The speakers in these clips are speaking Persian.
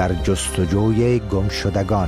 در جستجوی گمشدگان.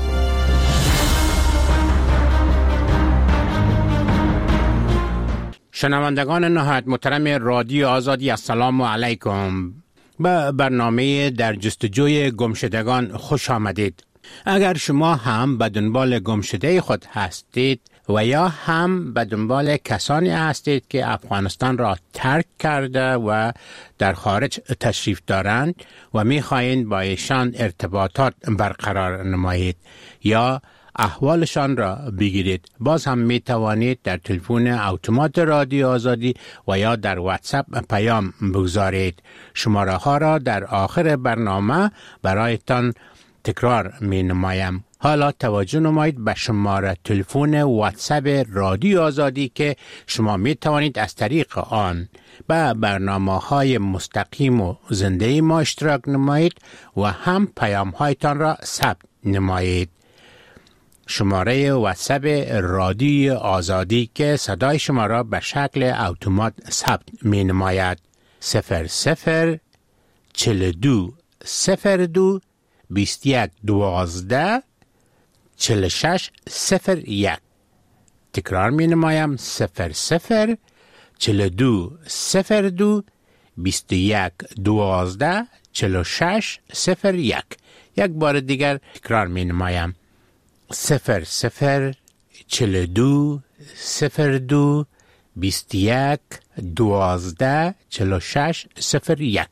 شنوندگان نهایت محترم رادیو آزادی، السلام علیکم. به برنامه در جستجوی گمشدگان خوش آمدید. اگر شما هم به دنبال گمشده خود هستید و یا هم به دنبال کسانی هستید که افغانستان را ترک کرده و در خارج تشریف دارند و می‌خواهید با ایشان ارتباطات برقرار نمایید یا احوالشان را بگیرید، باز هم می توانید در تلفن اتومات رادیو آزادی و یا در واتساپ پیام بگذارید. شماره ها را در آخر برنامه برایتان تکرار می نمایم. حالا توجه نمایید به شماره تلفن واتساپ رادیو آزادی که شما می توانید از طریق آن به برنامه های مستقیم و زنده ما اشتراک نمایید و هم پیام هایتان را ثبت نمایید. شماره واتساپ رادیو آزادی که صدای شما را به شکل اتومات ثبت می نماید 00 42 02 21 12 46 01. تکرار می نمایم 00 42 02 21 12 46 01. یک بار دیگر تکرار می نمایم 00 42 02 21 12 46 01.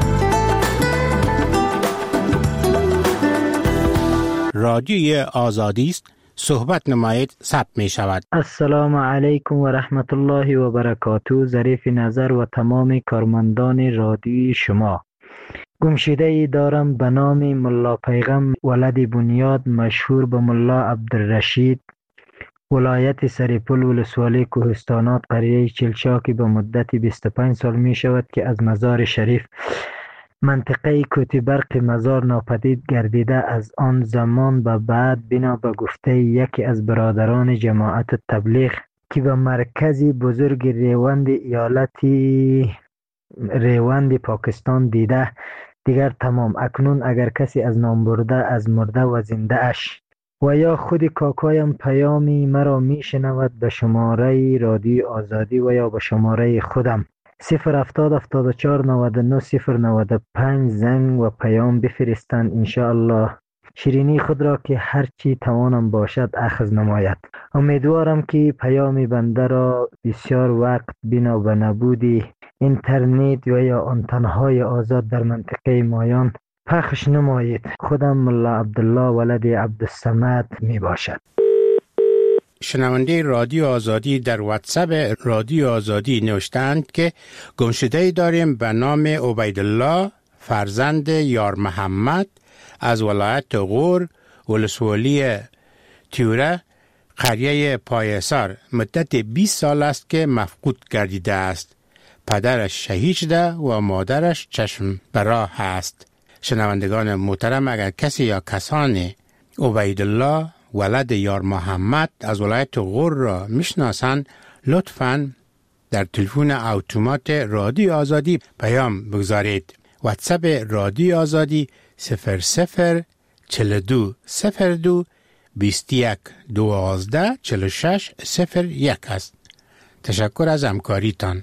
رادیوی آزادی است. صحبت نمایید ثبت می شود. السلام علیکم و رحمت الله و برکاته. ظریف نظر و تمام کارمندان رادیوی شما. گمشده ای دارم به نام ملا پیغم ولد بنیاد، مشهور به ملا عبدالرشید، ولایت سریپل، ولسوالی کوهستانات، قریه چلچاکی. به مدت 25 سال می شود که از مزار شریف منطقه کوتی برق مزار ناپدید گردیده. از آن زمان به بعد بنا به گفته یکی از برادران جماعت تبلیغ که به مرکزی بزرگ ریوند ایالتی ریوند پاکستان دیده، دیگر تمام. اکنون اگر کسی از نام برده از مرده و زنده اش و یا خود کاکایم پیامی مرا می شنود، به شماره رادیو آزادی و یا به شماره خودم 070 74 99 095 زنگ و پیام بفرستند. انشاءالله شیرینی خود را که هرچی توانم باشد اخذ نماید. امیدوارم که پیام بنده را بسیار وقت بنا به نبودی اینترنت و یا آنتنهای آزاد در منطقه مایان پخش نمایید. خودم ملا عبدالله ولد عبدالصمد می باشد. شنونده رادیو آزادی در واتساپ رادیو آزادی نوشتند که گمشده داریم به نام عبیدالله فرزند یار محمد از ولایت غور، ولسوالی تیوره، قریه پایسار. مدت 20 سال است که مفقود گردیده است. پدرش شهید شده و مادرش چشم براه است. شنوندگان محترم، اگر کسی یا کسانی عبیدالله ولد یار محمد از ولایت غور را میشناسند، لطفاً در تلفن اتومات رادیو آزادی پیام بگذارید. واتساپ رادیو آزادی 00 42 02 21 12 46 01 است. تشکر از همکاریتان.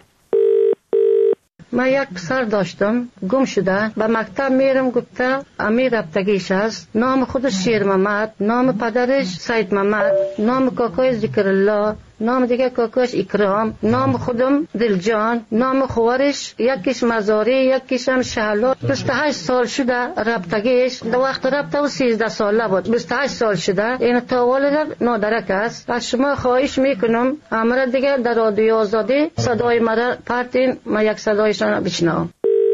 من یک پسر داشتم گم شده، به مکتب میرم، گفته امیر رفتگیش است. نام خودش شیر محمد، نام پدرش سید محمد، نام کاکای ذکر الله، نام دیگه کاکاش اکرام، نام خودم دلجان، نام خوارش یکیش مزاری یکیش هم شهلا. 28 سال شده رفتگیش. در وقت رفته و 13 ساله بود. 28 سال شده. این تا والد نادرک است. از شما خواهش میکنم امر دیگه در رادیو آزادی صدای مرا پرتین، من یک صدایشان بشنوم.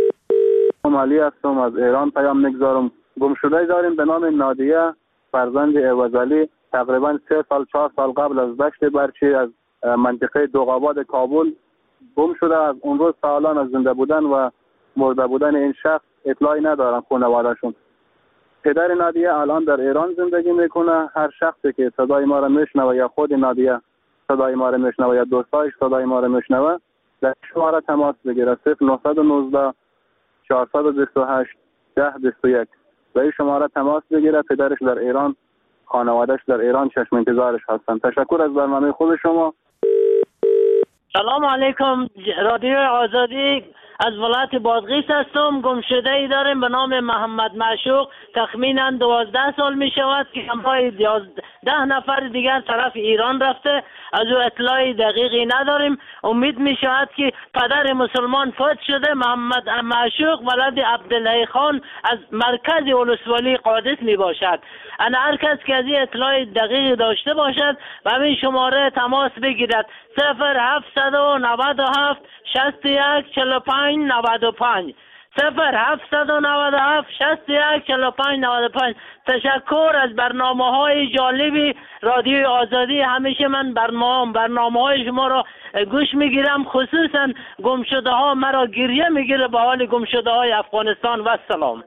علی هستم، از ایران پیام میگذارم. گمشده داریم به نام نادیه فرزند عوضعلی، تقریبا 3 سال 4 سال قبل از دشت برچی از منطقه دوغاباد کابل گم شده. از اون روز سالان از زنده بودن و مرده بودن این شخص اطلاعی ندارن خانواده‌شون. پدر نادیه الان در ایران زندگی میکنه. هر شخصی که صدای ما را میشنوه یا خود نادیه صدای ما را میشنوه یا دوستایش صدای ما را میشنوه، در شماره تماس بگیره 0919 428 1021 به این شماره تماس بگیره. پدرش در ایران، خانوادهش در ایران، چشم انتظارش هستن. تشکر از برنامه خوب شما. سلام علیکم. رادیو آزادی از ولایت بادغیس هستم. گمشده ای داریم به نام محمد معشوق. تخمینا 12 سال می شود که همراه 11 نفر دیگر طرف ایران رفته. از او اطلاعی دقیقی نداریم. امید می شود که پدر مسلمان فوت شده. محمد معشوق ولد عبدالله خان از مرکز ولسوالی قادس می باشد. انا هر کس که از این اطلاع دقیقی داشته باشد و همین شماره تماس بگیرد 0797 61 45 95 0797 61 45 95. تشکر از برنامه‌های جالبی رادیو آزادی. همیشه من برنامه‌های شما را گوش میگیرم، خصوصا گمشده ها مرا گریه میگیره به حال گمشده های افغانستان. و سلام.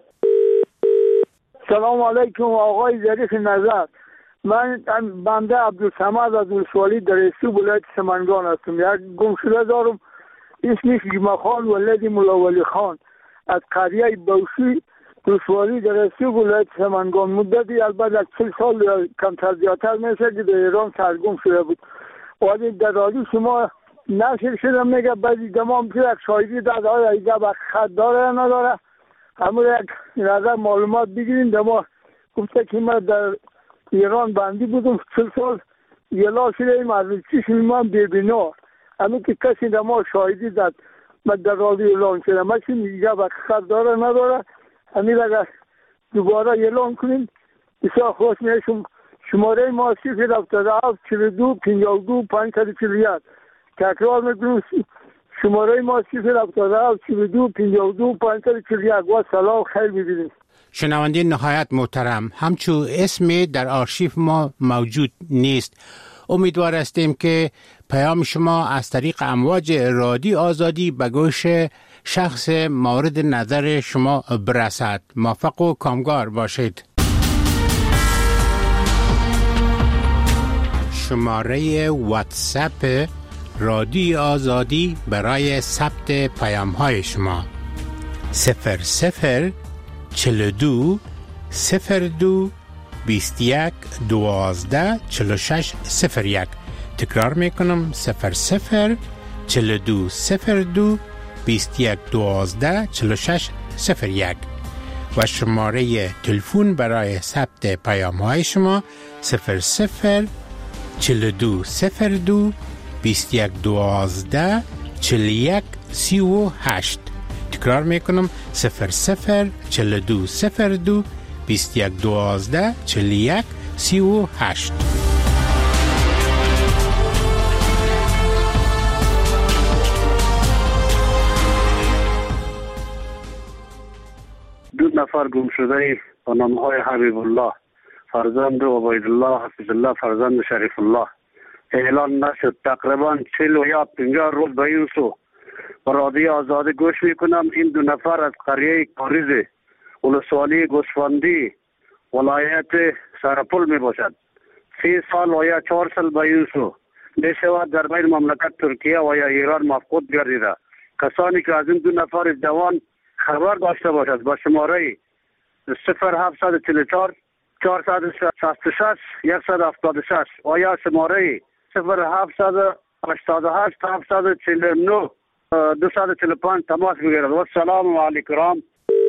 سلام علیکم آقای ظریف نظر. من بنده عبدالصمد از ولسوالی درستی ولایت سمنگان هستم. یک گمشده دارم اسمش جمعه خان ولد مولا ولی خان از قریه بوشی ولسوالی درستی ولایت سمنگان. مدتی البته 40 سال یا کمتر زیادتر میشه که در ایران سرگم شده بود. ولی در رادیو شما نشر شده میگه بعضی دمام که یک شاهدی داده های ایجا با خط داره یا نداره، همون یک نظر معلومات بگیرین. دما گفته که من در ایران بندی بودم 40 سال یلا شده ایم از چشم من ببینا. همین که کسی دما شاهدی داد من در رادیو اعلان شده. من که میگه با خط داره نداره، همین اگر دوباره اعلان کنیم بسیار خوش میشم. شماره ما 077 42 52 541. تکرار میکنم شماره ما 077 42 52 541. و سلام، خیر ببینید. شنونده نهایت محترم، همچون اسمی در آرشیف ما موجود نیست. امیدوار هستیم که پیام شما از طریق امواج رادیو آزادی به گوش شخص مورد نظر شما برسد. موفق و کامگار باشید. شماره واتساپ رادیو آزادی برای ثبت پیام های شما 00 42 02 21 12 46 01. تکرار میکنم 00 42 02 21 12 46 01. و شماره تلفن برای ثبت پیام های شما 00 42 02 21 12 41 38. تکرار میکنم 00 42 02 21 12 41 38. دو نفر گم شده با نامهای حبیب الله فرزند عبید الله حفظ الله فرزند شریف الله اعلان نشد. تقریبا 40 یا 50 روز به این سو با رادیو آزادی گوش میکنم. این دو نفر از قریه کاریز ولسوالی گوسفندی ولایت سرپل می باشد. 3 سال و یا 4 سال به این سو می شود در بین مملکت ترکیه و یا ایران مفقود گردیده. کسانی که از این دو نفر جوان خبر داشته باشد با شماره 0744 466 176 و یا شماره 0788 749 245 تماس بگیرد. و سلام علیکم.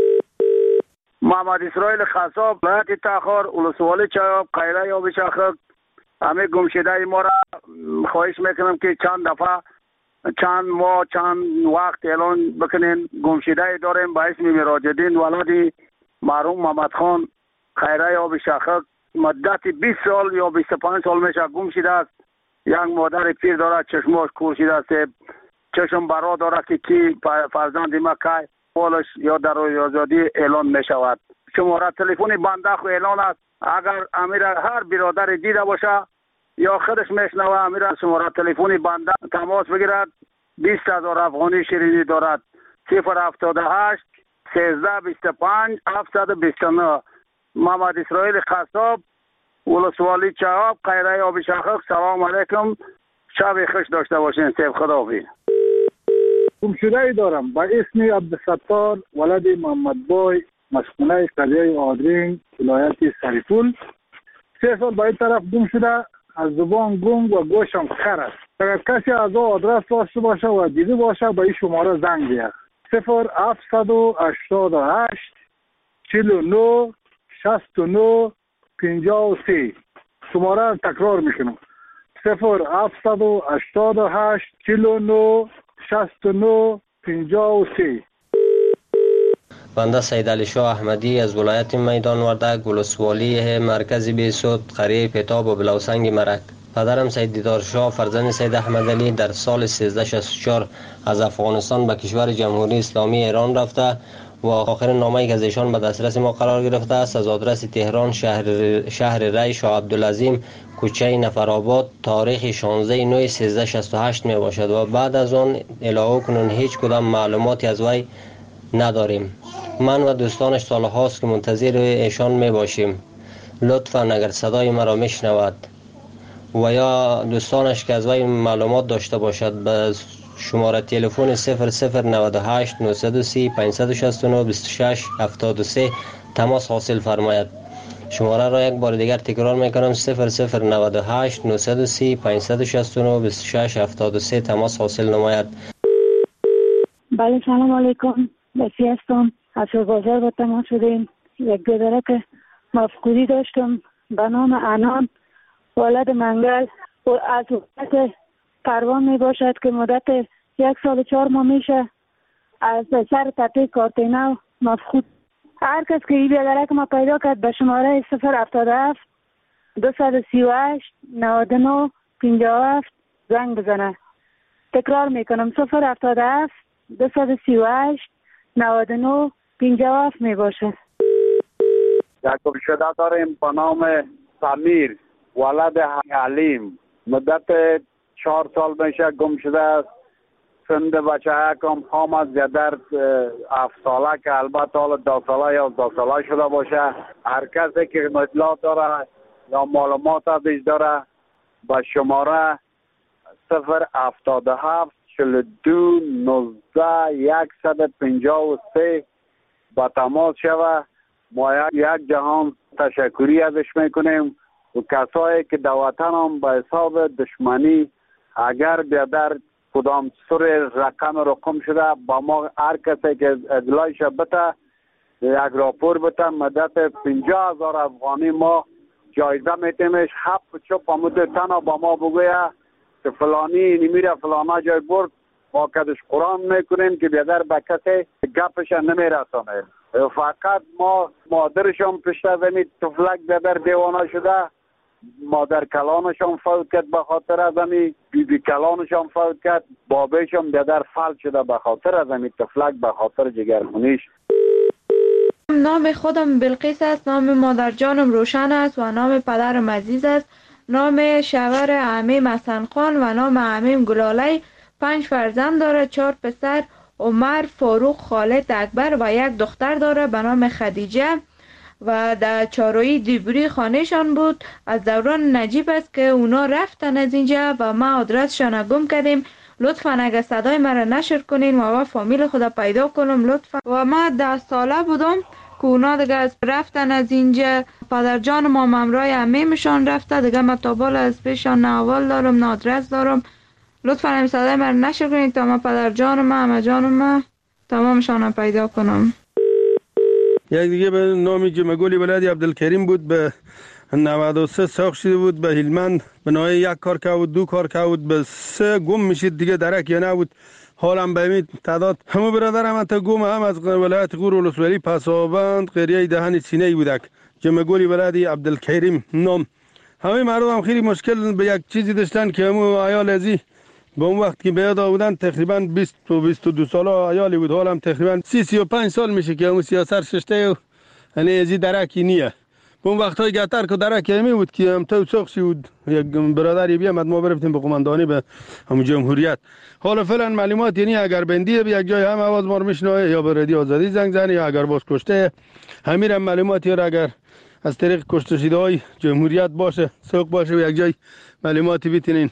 محمد اسرائیل خصاب ولایت تاخر ولسوالی چایاب قیره یا بشاخک. همه گمشده ما را خواهش میکنم که چند دفعه چند ماه چند وقت اعلان بکنین. گمشده داریم با اسم مراجدین ولدی مرحوم محمد خان خیره یا بشاخک. مدت 20 سال یا 25 سال میشه گم شده است. یک مادر پیر داره چشماش کور شده است. چشم برا داره که کی فرزند ما که پولش یا در روی آزادی اعلان می شود. شماره تلفنی بنده خو اعلان است. اگر امیر هر برادر دیده باشه یا خودش میشنوه امیر شماره تلفنی بنده تماس بگیرد. 20,000 افغانی شیرینی دارد. 078 13 25 729. محمد اسرائیل خصاب ولسوالی چهاب قیره آب شاخک. سلام علیکم، شب خوش داشته باشین. سیف خداحافظ. گمشده ای دارم با اسم عبدالستار ولد محمد بای مسکونه قریه آدرین ولایت سریپول. 3 سال به این طرف گم شده، از زبان گنگ و گوشم خر است. اگر کسی از او آدرس داشته باشه و دیده باشه به این شماره زنگ بیاد. 0788 49 69 53. شماره را تکرار میکنم. 0788 49 69 53. بنده سید علی شاه احمدی از ولایت میدان وردک ولسوالی مرکز بیسود قریه پتاب و بلوسنگ مرک. پدرم سید دیدار شاه فرزند سید احمد علی در سال 1364 از افغانستان به کشور جمهوری اسلامی ایران رفته و آخرین نامه‌ای که از ایشان به دسترس ما قرار گرفته است از آدرس تهران شهر ری شاه عبدالعظیم کوچه نفرآباد تاریخ 16/9/1368 می باشد و بعد از آن الهو کنون هیچ کدام معلوماتی از وی نداریم. من و دوستانش سال هاست که منتظر ایشان می باشیم. لطفاً اگر صدای مرا میشنود و یا دوستانش که از وی معلومات داشته باشد به شماره تلفن 0098 930 569 26 73 تماس حاصل فرماید. شماره را یک بار دیگر تکرار میکنم 0098 930 569 26 73 تماس حاصل نماید. بله سلام علیکم. بسی هستم. از بازار با تماس شدیم. یک گذره که مفقودی داشتم به نام انان ولد منگل و از وقت پروان می باشد که مدت 1 سال و 4 ماه میشه از سر تپه کارتینو مفقود. هر کس که این بیادرک ما پیدا کرد به شماره 077 238 99 57 زنگ بزنه. تکرار میکنم 077 238 99 57 می باشه. یک گمشده داریم به نام سمیر ولد حلیم. مدت 4 سال میشه گم شده است. سند بچه کم خام از در 7 ساله که البته حالا 10 ساله یا 12 ساله شده باشه. هر کسی که اطلاعات داره یا معلومات ازش داره با شماره 077 42 19 153 با تماس شوه. ما یک جهان تشکری ازش میکنیم و کسایی که در وطن هم به حساب دشمنی اگر بیادر کدام سر رقم شده با ما هر کسی که اطلاعش بده یک راپور بده مدت 50,000 افغانی ما جایزه میتیمش. 7 چوب آمده تنها با ما بگویه که فلانی نمیره فلانا جای برد ما کدش قرآن میکنیم که بیادر به کسی گپش نمیرسانه. فقط ما مادرشان پشت زمین تفلک بیادر دیوانه شده. مادر کلانشان فوت کرد به خاطر از امی. بیبی کلانشان فوت کرد. بابیشان بیادر فلج شده به خاطر از امی تفلک به خاطر جگرخونیش. نام خودم بلقیس است. نام مادر جانم روشن است و نام پدرم عزیز است. نام شوهر عمیم حسن خان و نام عمیم گلالی. 5 فرزند داره. 4 پسر عمر، فاروق، خالد، اکبر و 1 دختر داره به نام خدیجه و در چارویی دیبری خانهشان بود. از دوران نجیب است که اونا رفتن از اینجا و ما آدرسشان گم کردیم. لطفا اگر صدای مرا نشر کنین و فامیل خدا پیدا کنم لطفا. و ما 10 ساله بودم که اونا دیگه رفتن از اینجا. پدر جان ما ممرای عمیمشان رفته دیگه. ما تابال از پیشان نه اول دارم نه آدرس دارم. لطفا همین صدای مرا نشر کنین تا ما پدر جان ما همه جان ما تمامشان پیدا کنم. یک دیگه به نام جمگولی ولد عبدالکریم بود. به 93 ساخت شده بود به هلمند. به نوعی 1 کار که بود 2 کار که بود به 3 گم میشید دیگه درک یا نبود. حالم به این تعداد همه برادرم انتا گم هم از ولایت غور ولسوالی پسابند قریه دهن سینه بودک. جمگولی ولد عبدالکریم نام. همه مردم هم خیلی مشکل به یک چیزی داشتن که همون عیال ازی به اون وقت که بیاد بودن تقریبا 20 و 22 ساله عیالی بود. حالم تقریبا 30-35 سال میشه که همون سیاست ششته و یعنی ازی درکی نیه. به اون وقت های گتر که درکی همی بود که هم تو ساخشی بود. یک برادری بیامد ما برفتیم به قماندانی به همون جمهوریت. حالا فعلا معلومات یعنی اگر بندیه به یک جای هم آواز ما رو میشنوه یا به رادیو آزادی زنگ زنی یا اگر باز کشته همین هم معلوماتی را اگر از طریق کشته شده های جمهوریت باشه سوق باشه به یک جای معلوماتی بیتینین.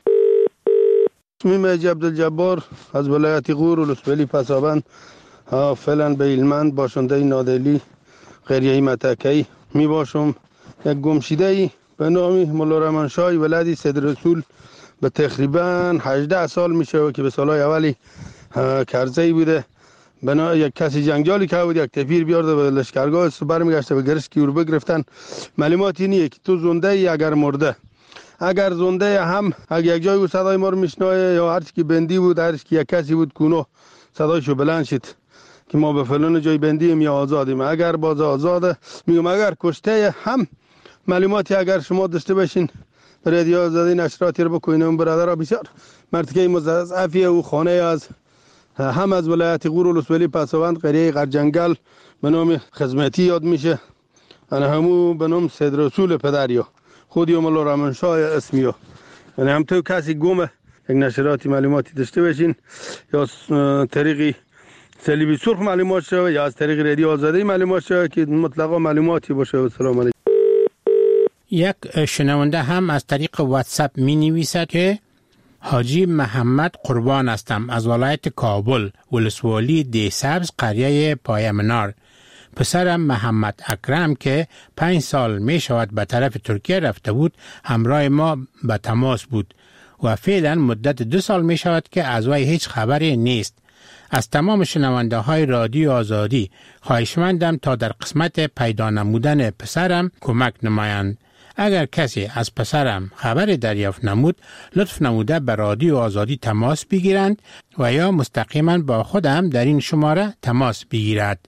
اسمیم عبدالجبار از ولایت غور ولسوالی پسابند فعلا به هلمند باشنده نادلی قریه متکی می باشم. یک گمشده به نام مولا رحمانشاه ولد سید رسول به تقریبا 18 سال میشه که به سالهای اولی کرزی بوده. بنا یک کسی جنگجالی که بود یک تفیر بیارده به لشکرگاه برمیگشته به گرش کی رو بگرفتن. معلوماتی نیه که تو زنده ای اگر مرده. اگر زنده هم اگر یک جای صدای ما رو میشنوه یا هر چی که بندی بود، هر چی که یک کسی بود کونو صدایشو بلند شد که ما به فلان جای بندیم یا آزادیم. اگر باز آزاده میگم اگر کشته هم معلوماتی اگر شما داشته باشین رادیو آزادی نشراتی رو بکنیم. برادرها بسیار مرتکه مضاعفی او خانه از هم از ولایت غور ولسوالی پسوند قریه غرجنگل به نام خدمتی یاد میشه. انا همو به نام سید رسول پدریا خودی مولا رحمانشاه اسمیو. یعنی هم تو کسی گم یک نشراتی معلوماتی داشته باشین یا طریقی صلیبی سرخ معلومات شوه یا از طریق رادیو آزادی معلومات شوه که مطلقا معلوماتی باشه. و سلام علیکم. یک شنونده هم از طریق واتساپ می نویسد که حاجی محمد قربان هستم از ولایت کابل ولسوالی دیسبز قریه پایمنار. پسرم محمد اکرم که 5 سال می شود به طرف ترکیه رفته بود همراه ما به تماس بود و فعلا مدت 2 سال می شود که از وی هیچ خبری نیست. از تمام شنونده های رادیو آزادی خواهشمندم تا در قسمت پیدا نمودن پسرم کمک نمایند. اگر کسی از پسرم خبری دریافت نمود لطف نموده به رادیو آزادی تماس بگیرند و یا مستقیما با خودم در این شماره تماس بگیرد.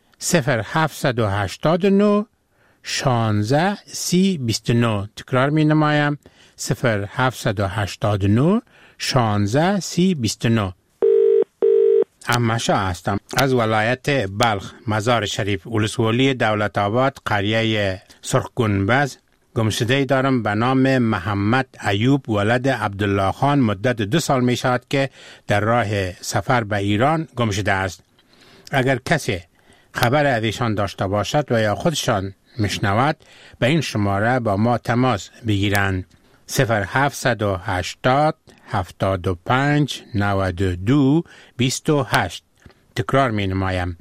0789 16 30 29. تکرار می نمایم 0789 16 30 29. احمدشاه هستم از ولایت بلخ مزار شریف ولسوالی دولت آباد قریه سرخ گنبز. گمشده دارم به نام محمد ایوب ولد عبدالله خان. مدت 2 سال می شود که در راه سفر به ایران گمشده است. اگر کسی خبر از ایشان داشته باشد و یا خودشان میشنود به این شماره با ما تماس بگیرند. 0780 75 92 28. تکرار می نمایم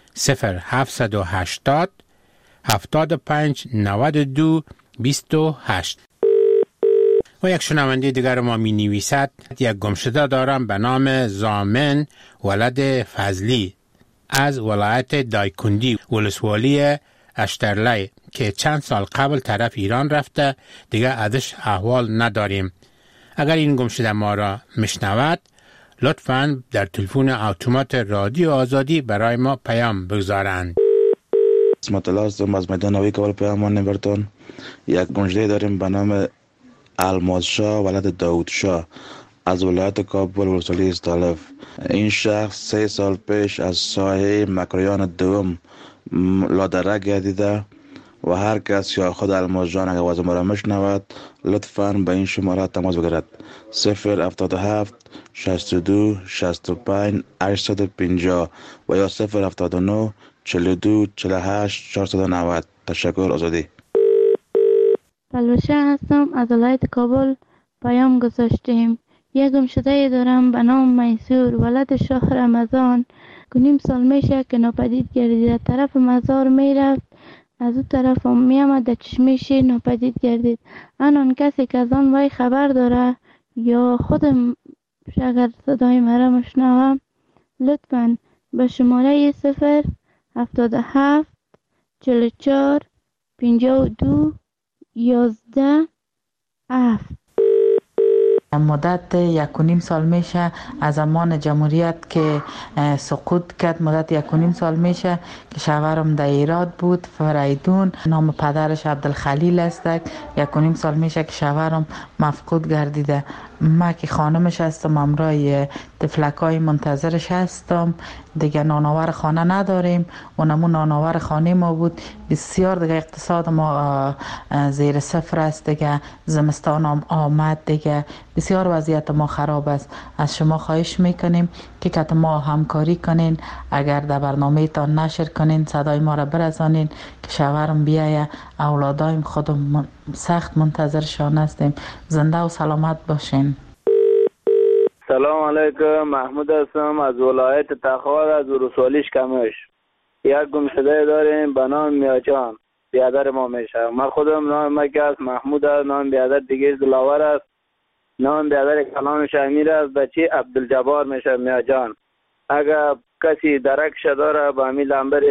0780 75 92 28. و یک شنونده دیگر ما می نویسد یک گمشده دارم به نام زامن ولد فضلی از ولایت دایکندی ولسوالی اشترلی که چند سال قبل طرف ایران رفته دیگه ازش احوال نداریم. اگر این گمشده ما را میشنود لطفاً در تلفن اتومات رادیو آزادی برای ما پیام بگذارند. اسمت الله هستم از میدان نوی کابل پیامان نبرتون. یک گمشده داریم به نام الماس شاه ولد داود شاه از ولایت کابل ولسوالی استالف. این شخص 3 سال پیش از ساحه مکریان دوم لادره گردیده و هر کس یا خود الماس جان اگر وزن مرا میشنود لطفاً به این شماره تماس بگیرد 077 62 65 850 و یا 079 42 48 490. تشکر. آزادی. بلوشه هستم از ولایت کابل پیام گذاشتیم. یک گمشده دارم به نام میسور ولد شاه رمضان. 2.5 سال میشه که ناپدید گردید. طرف مزار میرفت از اون طرف هم میامد در چشمش ناپدید گردید. آن کسی که از آن وی خبر داره یا خودم اگر صدای مرا مشنوم لطفاً به شماره 077 44 52 11 7. مدت 1.5 سال میشه از زمان جمهوریت که سقوط کرد. مدت 1.5 سال میشه که شوهرم در ایراد بود فریدون. نام پدرش عبدالخلیل است. 1.5 سال میشه که شوهرم مفقود گردیده. ما که خانمش هستم همراه طفلکای منتظرش هستم. دیگه نانآور خانه نداریم. اونمون نانآور خانه ما بود. بسیار دیگه اقتصاد ما زیر صفر است. دیگه زمستان هم آمد. دیگه بسیار وضعیت ما خراب است. از شما خواهش میکنیم که ما همکاری کنین. اگر در برنامه تان نشر کنین صدای ما را برسانین که شوهرم بیایه. اولادایم خودم سخت منتظرشان هستیم. زنده و سلامت باشین. سلام علیکم. محمود هستم از ولایت تخار از ولسوالی کمش. یک گمشده داریم به نام میاجان، بیادر ما میشه. من خودم نام مکه محمود است، نام بیادر دیگه دلاور است، نام بیادر کلانش امیر است، بچه عبدالجبار میشه میاجان. اگر کسی درکش داره با امی لنبر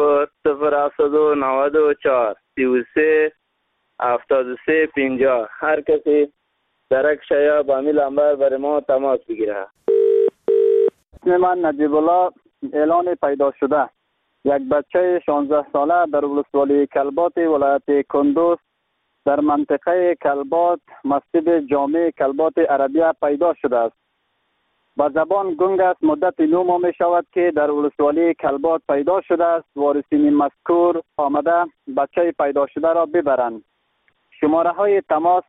00794 33 73 50 هر کسی درکش یا با امی لنبر برای ما تماس بگیره. اسم من نجیب الله، اعلان پیدا شده. یک بچه 16 ساله در ولسوالی کلبات ولایت کندوز در منطقه کلبات مسجد جامع کلبات عربیه پیدا شده است. با زبان گنگ است. مدت 9 ماه می شود که در ولسوالی کلبات پیدا شده است. وارثین مذکور آمده بچه پیدا شده را ببرند. شماره های تماس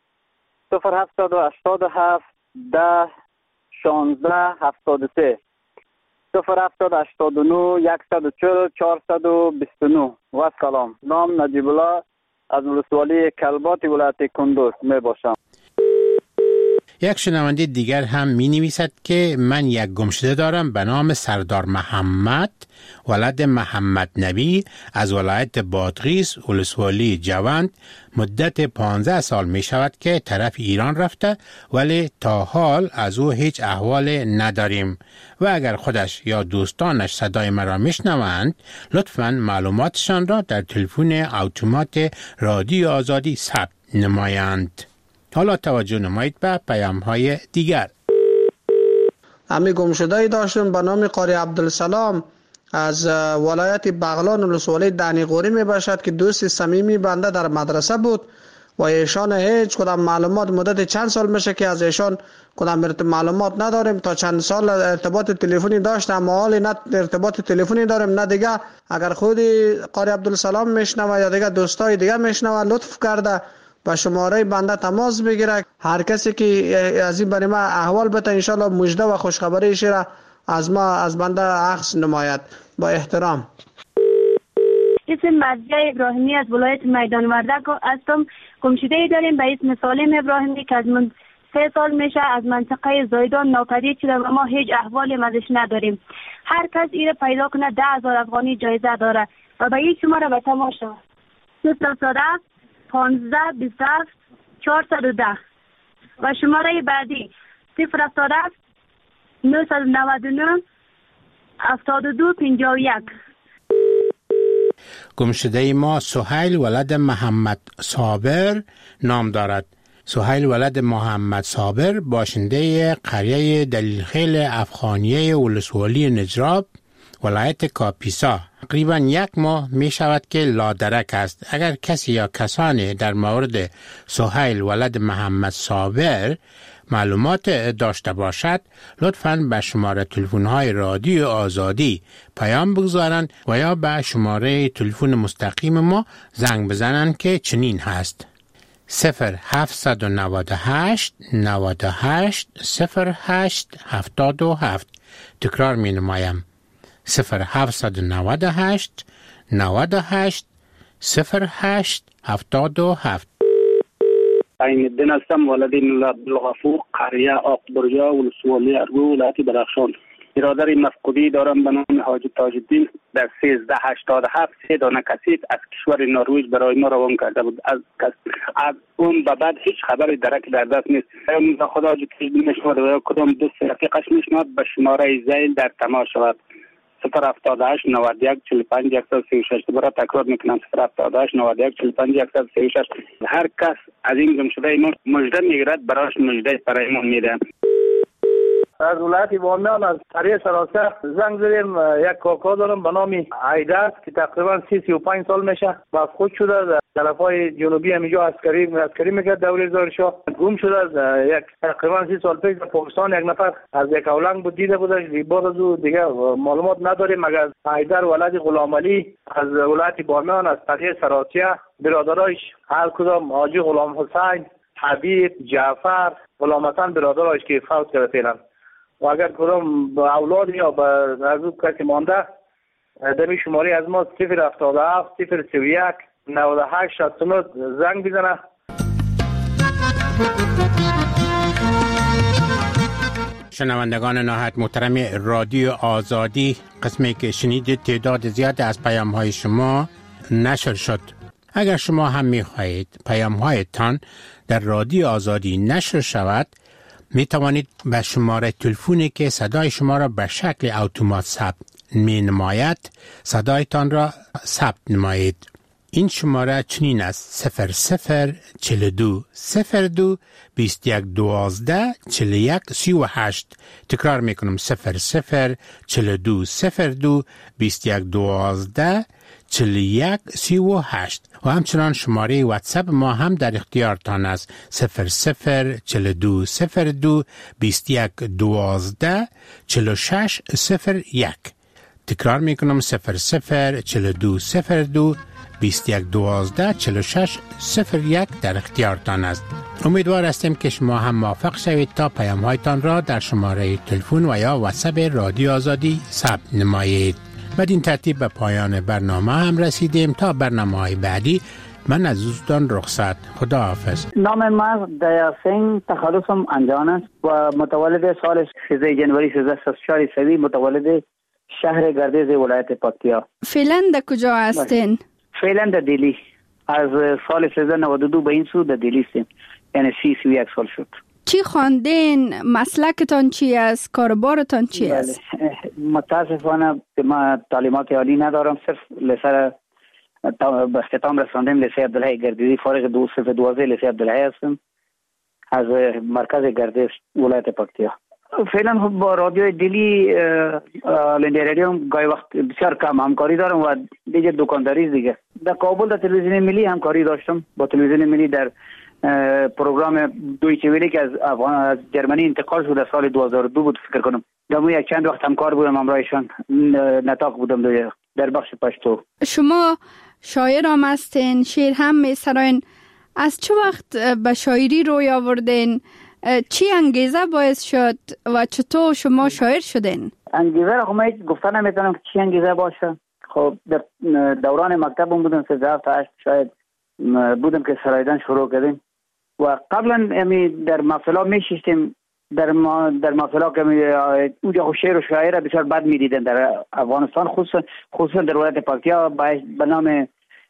0787 10 16 73 0789 140 429 و سلام. نام نجیب الله از ولسوالی کلبات ولایت کندوز می باشم. یک شنونده دیگر هم می نویسد که من یک گمشده دارم به نام سردار محمد ولد محمد نبی از ولایت بادغیس ولسوالی جوند. مدت 15 سال می شود که طرف ایران رفته ولی تا حال از او هیچ احوال نداریم و اگر خودش یا دوستانش صدای مرا میشنوند لطفاً معلوماتشان را در تلفن اتومات رادیو آزادی ثبت نمایند. حالا توجه نمایید به پیام های دیگر. امی گمشده‌ای داشتم به نام قاری عبدالسلام از ولایت بغلان ولسوالی دنیقوری می باشد که دوست صمیمی بنده در مدرسه بود و ایشان هیچ کدام معلومات مدت چند سال میشه که از ایشان کدام معلومات نداریم. تا چند سال ارتباط تلفنی داشتم اما حالی نه ارتباط تلفنی داریم نه دیگه. اگر خودی قاری عبدالسلام میشنوه یا دیگه دوستای دیگه میشنوه لطف کرده با شماره بنده تماس بگیره. هر کسی که از این برای ما احوال بده انشالله مژده و خوشخبری را از ما از بنده اخذ نماید. با احترام. اسم مرضیه ابراهیمی از ولایت میدان وردک هستم. گمشده‌ای داریم به اسم سالم ابراهیمی که از من 3 سال میشه از منطقه زایدان ناپدید شده و ما هیچ احوالی ازش نداریم. هر کس ایره پیدا کنه 10,000 افغانی جایزه داره و به این شماره به تماشا 0 15 27 410 و شماره بعدی 0 999 72 51. گمشده ما سهیل ولد محمد صابر نام دارد. سهیل ولد محمد صابر باشنده قریه دلیلخیل افغانیه ولسوالی نجراب ولایت کاپیسا تقریبا 1 ماه می شود که لادرک است. اگر کسی یا کسانی در مورد سهیل ولد محمد صابر معلومات داشته باشد لطفاً به شماره تلفن‌های رادیو آزادی پیام بگذارند و یا به شماره تلفن مستقیم ما زنگ بزنند که چنین هست 0798 98 08 77. تکرار می نمایم 0798 98 08 77. عین الدین هستم، ولد مولا عبدالغفور، قریه آقبرجا ولسوالی ارگو ولایت درخشان. برادر مفقودی دارم به نام حاجی تاج الدین در 1387 3 دانه کسیف از کشور نروژ برای ما روان کرده بود. از اون به بعد هیچ خبری درک در دست نیست. خدا حاجی تاج الدین میشنود و کدام دوست رفیقش میشنود به شماره زیل در تماس شود 078 91 45 136. دوباره تکرار میکنم 078 91 45 136. هر کس از این گمشده ما مژده میگیرد برایش مژده برایمون میدن. از ولایت بامیان از قریه سراسر زنگ زدیم. یک کاکا دارم به نام عیدر که تقریبا 35 سال میشه مفقود شده در طرفای جنوبی همینجا عسکری میکرد دوره زار شاه. گم شده از یک تقریبا 30 سال پیش در پاکستان. یک نفر از یک اولنگ بود دیده بودش. بعد از او دیگه معلومات نداریم مگر عیدر ولد غلام علی از ولایت بامیان از قریه سراسیه. برادرایش هر کدام حاجی غلام حسین، حبیب، جعفر، غلام حسن برادرایش که فوت کرده فعلا. و اگر کدام اولاد یا از او کسی مانده دمی شماری از ما 077 031 98 69 زنگ بزنه. شنوندگان نهایت محترم رادیو آزادی، قسمی که شنیدید تعداد زیاد از پیام های شما نشر شد. اگر شما هم می خواهید پیام هایتان در رادیو آزادی نشر شود، می توانید به شماره تلفنی که صدای شما را به شکل اتومات ثبت می نماید صدایتان را ثبت نمایید. این شماره چنین است: 0042 02 21 12 41 38. تکرار میکنم: 0042 02 21 12 41 38. و همچنان شماره واتساپ ما هم در اختیارتان است: 0042 02 21 12 46 01. تکرار میکنم: 0042 02 21 12 46 01 در اختیارتان است. امیدوار هستیم که شما هم موافق شوید تا پیام هایتان را در شماره تلفن و یا واتساپ رادیو آزادی ثبت نمایید. بدین ترتیب به پایان برنامه هم رسیدیم. تا برنامه‌های بعدی من از دوستان رخصت. خدا حافظ. نام من دیا سنگ، تخلصم انجان است و متولد سال 13 جنوری 1364 عیسوی، متولد شهر گردیز ولایت پکتیا. فعلا در کجا هستین؟ فعلا در دلی. از سال 1392 به این سو در دلی هستیم، یعنی 31 سال شد. چی خواندین؟ مسلکتان چی است؟ کاربارتان چی است؟ متاسفانه ما تعلیمات عالی ندارم، صرف لیسه به اختتام رساندیم. لیسه عبدالحی گردیزی، فارغ 2012 لیسه عبدالحی هستم از مرکز گردیز ولایت پکتیا. فعلا با رادیو دلی لندی رادیو گاهی وقت بسیار کم همکاری دارم و دیگه دکانداری دیگه. در کابل در تلویزیون ملی همکاری داشتم با تلویزیون ملی در پروگرام دویچه ویلی که از جرمنی انتقال شد در سال 2002 بود فکر کنم. در یک چند وقت همکار بودم همراهشان، نطاق بودم در بخش پشتو. شما شاعر هم هستین، شعر هم میسراین. از چه وقت به شاعری روی آوردین؟ چی انگیزه باعث شد و چطور شما شاعر شدین؟ انگیزه را خب هیچ گفتن نمیتونم که چی انگیزه باشه. خب در دوران مکتبم بودم 13 شاید بودم که سرایدن شروع کردیم و قبلا در محفلا میشیستیم. در محفلا که اونجا شعر و شاعر بسیار بد میدیدن در افغانستان، خصوصا در ولایت پکتیا به نام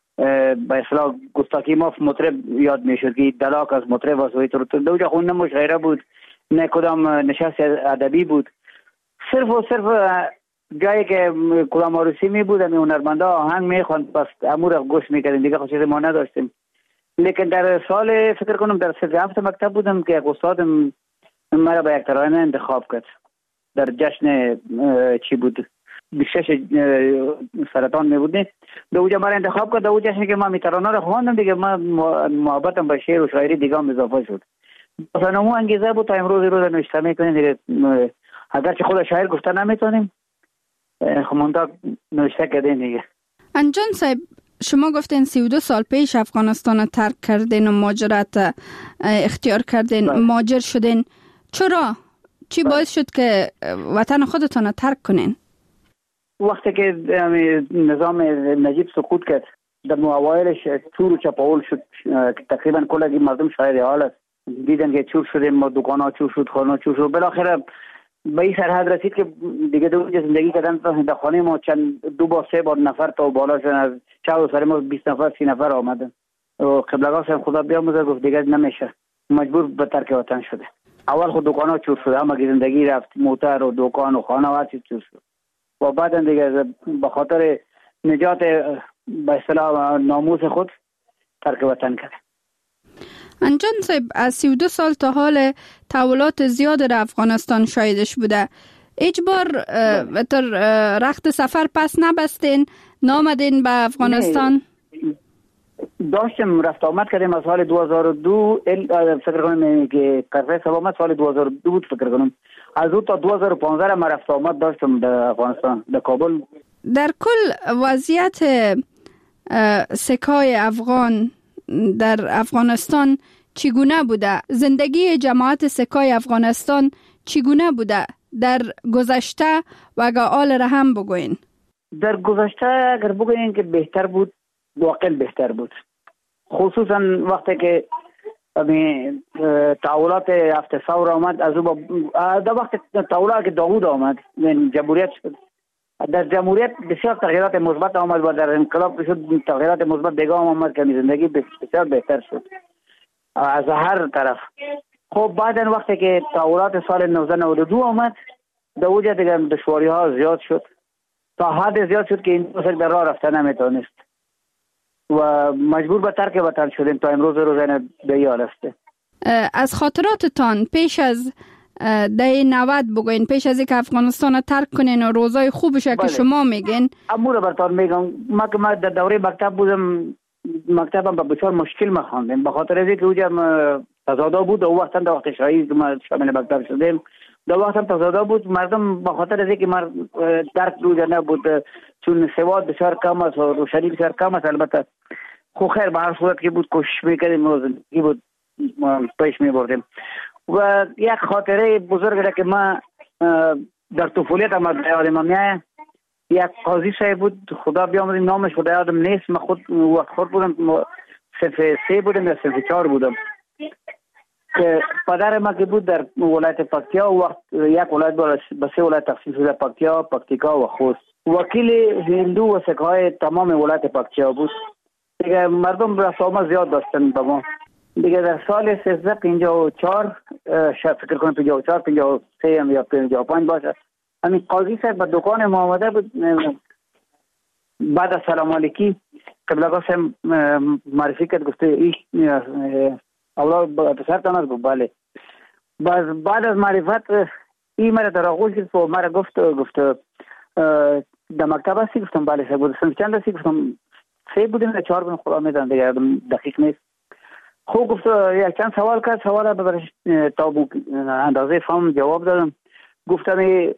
به اصطلاح گستاخی ماف مطرب یاد میشد که دلاک از مطرب است و تو اونجا خون نه مشاعره بود نه کدام نشست ادبی بود. صرف و صرف جایی که کدام عروسی می بود امی هنرمندا آهنگ میخواند، بس امور گوش میکردیم دیگه، خود چیزی ما نداشتیم. لیکن در سال فکر کنم در 37 مکتب بودم که یک استادم مرا به یک ترانه انتخاب کرد در جشن چی بود 26 سرطان می بود. در اونجا مرا انتخاب کرد. در اون جشن که من می ترانه را خواندم دیگه، من محبتم به شعر و شاعری دیگه هم اضافه شد. مثلا اون انگیزه بود تا امروز روز نوشته میکنیم دیگه. اگرچه خود شاعر گفته نمیتونیم، خمونتا نوشته کردیم دیگه. انجان صاحب، شما گفتین 32 سال پیش افغانستان ترک کردین و مهاجرت اختیار کردین، مهاجر شدین. چرا؟ چی باعث شد که وطن خودتان ترک کنین؟ وقتی که نظام نجیب سقوط کرد، در اوایلش چور و چپاول شد، تقریبا کل مردم شاهد حال است. دیدن که چور شدیم، دکانا چور شد، خانه چور شد. بالاخره به این سرحد رسید که دیگه دو زندگی کردن در خانه ما چند 2 بار 3 بار نفر تا بالا شدن، از چهار سر ما 20 نفر 30 نفر آمدن و قبلگاه صاحب خدا بیاموزه گفت دیگه نمیشه، مجبور به ترک وطن شده. اول خود دکانا چور شد، همه زندگی رفت، موتر و دکان و خانه و هر چیز چور شد و بعد دیگه به خاطر نجات به اصطلاح ناموس خود ترک وطن کرد. انجان صاحب، از 32 سال تا حال تحولات زیاد در افغانستان شاهدش بوده. هیچ بار تر رخت سفر پس نبستین، نامدین به افغانستان؟ داشتم رفت آمد کردیم از سال 2002 فکر کنم که قرفه سلامت سال 2002 بود فکر کنم. از اون تا 2015 من رفت آمد داشتم در افغانستان، در کابل. در کل وضعیت سکای افغان در افغانستان چگونه بوده؟ زندگی جماعت سکای افغانستان چگونه بوده در گذشته و اگر آل را هم بگوین؟ در گذشته اگر بگوین که بهتر بود، واقعا بهتر بود. خصوصا وقتی که همین تحولات 7 ثور آمد، از او در وقت تحولات که داوود آمد جمهوریت شد. در جمهوریت بسیار تغییرات مثبت آمد و در انقلاب شد تغییرات مثبت دیگه آمد که زندگی بسیار بهتر شد از هر طرف. خب بعدن وقتی که تحولات سال 1992 آمد در اوج دیگه دشواری ها زیاد شد تا حد زیاد شد که این در راه رفتن نمیتونست و مجبور به ترک وطن شدیم تا امروز روزانه به این حال است. از خاطراتتان پیش از دهه 90 بگوین، پیش از اینکه افغانستان ترک کنین و روزای خوبش که شما میگین. امور براتون میگم، ما در دوره مکتب بودم، مکتبم به بسیار مشکل ما خواندم به خاطر از اینکه اونجا تضاد بود. او وقتا در وقت شاهی که ما شامل مکتب شدیم در وقت هم تضاد بود. مردم به خاطر از اینکه درک روزا نبود، چون سواد بسیار کم است و روشنی بسیار کم است. البته خو خیر به هر صورت که بود کوشش میکردیم و زندگی بود پیش میبردیم. و یک خاطره بزرگ که ما در طفولیتم از یادم میاد، یک قاضی صاحب بود، خدا بیامرزه نامش خدا یادم نیست، من خود بودم صنف 3 بودم یا صنف 4 بودم که پدر ما که بود در ولایت پکتیا و وقت یک ولایت به 3 ولایت تقسیم شده، پکتیا، پکتیکا و خوست. وکیل هندو و سیک های تمام ولایت پکتیا بود. دیگه مردم رفت آمد زیاد داشتن با ما. دیگه در سال 1354 شاید فکر کنم 54 53 یا 55 باشه، همین قاضی صاحب به دکان ما آمده بود. بعد از سلام علیکی قبلگاه صاحب معرفی کرد، گفته این اولاد پسرتان است؟ گفت بله. بعد از معرفت این مرا در آغوش گرفت و مرا گفت در مکتب هستی؟ گفتم بله صاحب. بود چند هستی؟ گفتم 3 بودیم یا 4 بودیم، خدا میدن دیگه دقیق نیست. خوب گفت یک چند سوال کرد، سوال برش تا اندازه فهم جواب دادم. گفتم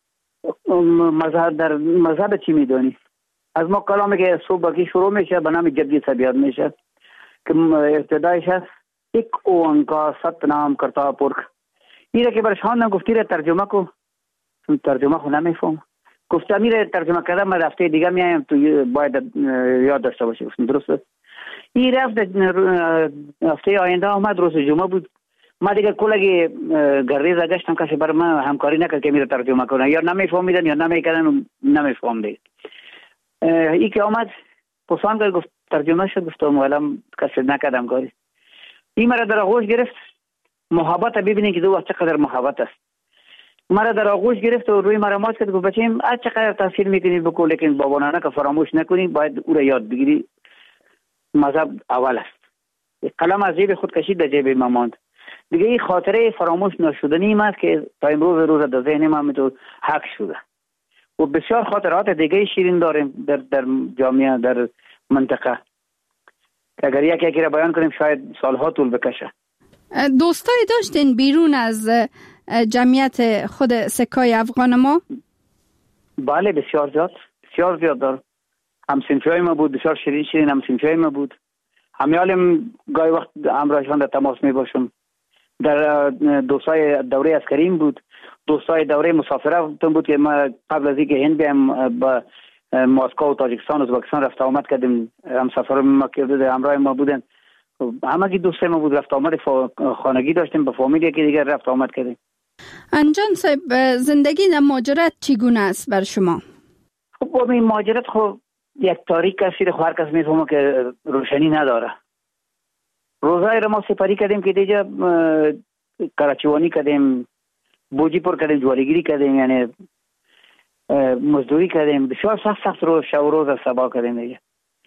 در مذهب چی میدونی؟ از ما کلامی که صبح بکی شروع میشه به نام جدی طبیعت میشه که ابتدایش هست ایک اوانکار ست نام کرتا پرک. این را که برش خواندم گفتی را ترجمه کو، ترجمه خو نمیفهم. گفتم میره ترجمه کردم، من هفته دیگه میایم تو باید یاد داشته باشی. گفتم درسته. این رفت هفته آینده آمد، روز جمعه بود. ما دیگه کلگی گریز گشتم، کسی بر من همکاری نکرد که میره ترجمه کنه، یا نمیفهمیدن یا نمیکردن و نمیفهمیدن. ای که آمد پسان کرد، گفت ترجمه شد. گفتم الان کسی نکردم کاری. این مرا در آغوش گرفت، محبت ببینید که دو چقدر محبت است. مرا در آغوش گرفت و روی مرا ماچ کرد، گفت بچه‌م از چقدر تحصیل میکنی بکن، لیکن بابا نانا که فراموش نکنی، باید او را یاد بگیری. مذهب اول است. قلم از جیب خود کشید در جیب ما ماند. دیگه این خاطره فراموش نشدنی است که تا امروز روز در ذهن ما تو حق شده. و بسیار خاطرات دیگه شیرین داریم در جامعه، در منطقه که اگر یکی را بیان کنیم شاید سالها طول بکشه. دوستایی داشتین بیرون از جمعیت خود سکای افغان ما؟ بله بسیار زیاد دارم. همسنفیای ما بود، بسیار شیرین همسنفیای ما بود. همیالم گاهی وقت همراهشان در تماس می باشم. در دوستای دوره عسکریم بود، دوستای دوره مسافره بود که ما قبل از اینکه هند بیایم با مسکو و تاجیکستان و ازبکستان رفت آمد کردیم. همسفر ما کرده همراه ما بودن، همگی دوستای ما بود. رفت آمد خانگی داشتیم، با فامیلی که دیگر رفت آمد کردیم. انجان صاحب، زندگی در مهاجرت چگونه است بر شما؟ خب این مهاجرت خب یک تاریک کسی هر کس میفهمه که روشنی نداره. روزای را ما سپاری کردیم که دیجا کراچیوانی کردیم، بوجی پر کردیم، جواریگیری کردیم، یعنی مزدوری کردیم. بسیار سخت روز شب و روز سبا کردیم دیگه.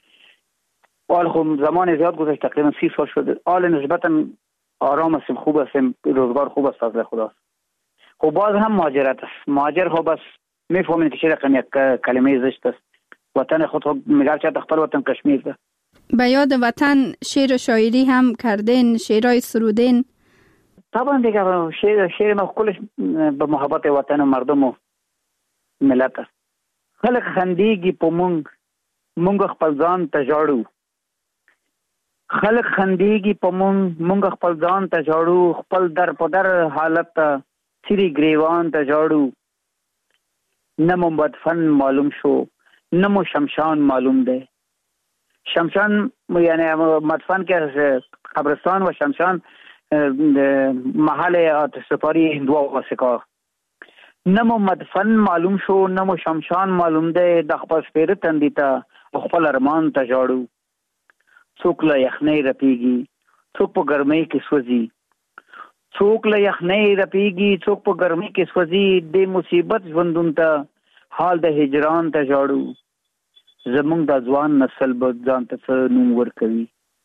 حال خب زمان زیاد گذشت، تقریبا 30 سال شده. حال نسبتا آرام هستیم، خوب هستیم، روزگار خوب است فضل خداست. خب باز هم مهاجرت است. مهاجر خب بس میفهمین که چه رقم یک کلمه زشت است. وطن خود میگه چه خپل وطن کشمیر ده. به یاد وطن شعر و شاعری هم کردین، شعرهای سرودین؟ طبعا دیگه شعر ما کلش به محبت وطن و مردم و ملت است. خلق خندیگی په مونږ خپل ځان ته ژاړو. خلق خندیگی په مونږ خپل ځان ته ژاړو. خپل در په در حالت ته څیرې ګریوان ته ژاړو. نه مو مدفن معلوم شو، نه مو شمشان معلوم ده. شمشان یعنی مدفن که قبرستان و شمشان محل آتش سپاری هندوا و سکا. نمو مدفن معلوم شو، نمو شمشان معلوم ده. د خپل سپیره تندی ته خپل ارمان ته جاړو. څوک له یخنۍ رپیږي، څوک په ګرمۍ کې سوځي. څوک له یخنۍ رپیږي، څوک په ګرمۍ کې سوځي. د مصیبت ژوندون ته حال د هجران ته جاړو. زمونږ د ځوان نسل به ځان ته څه نوم ورکوي.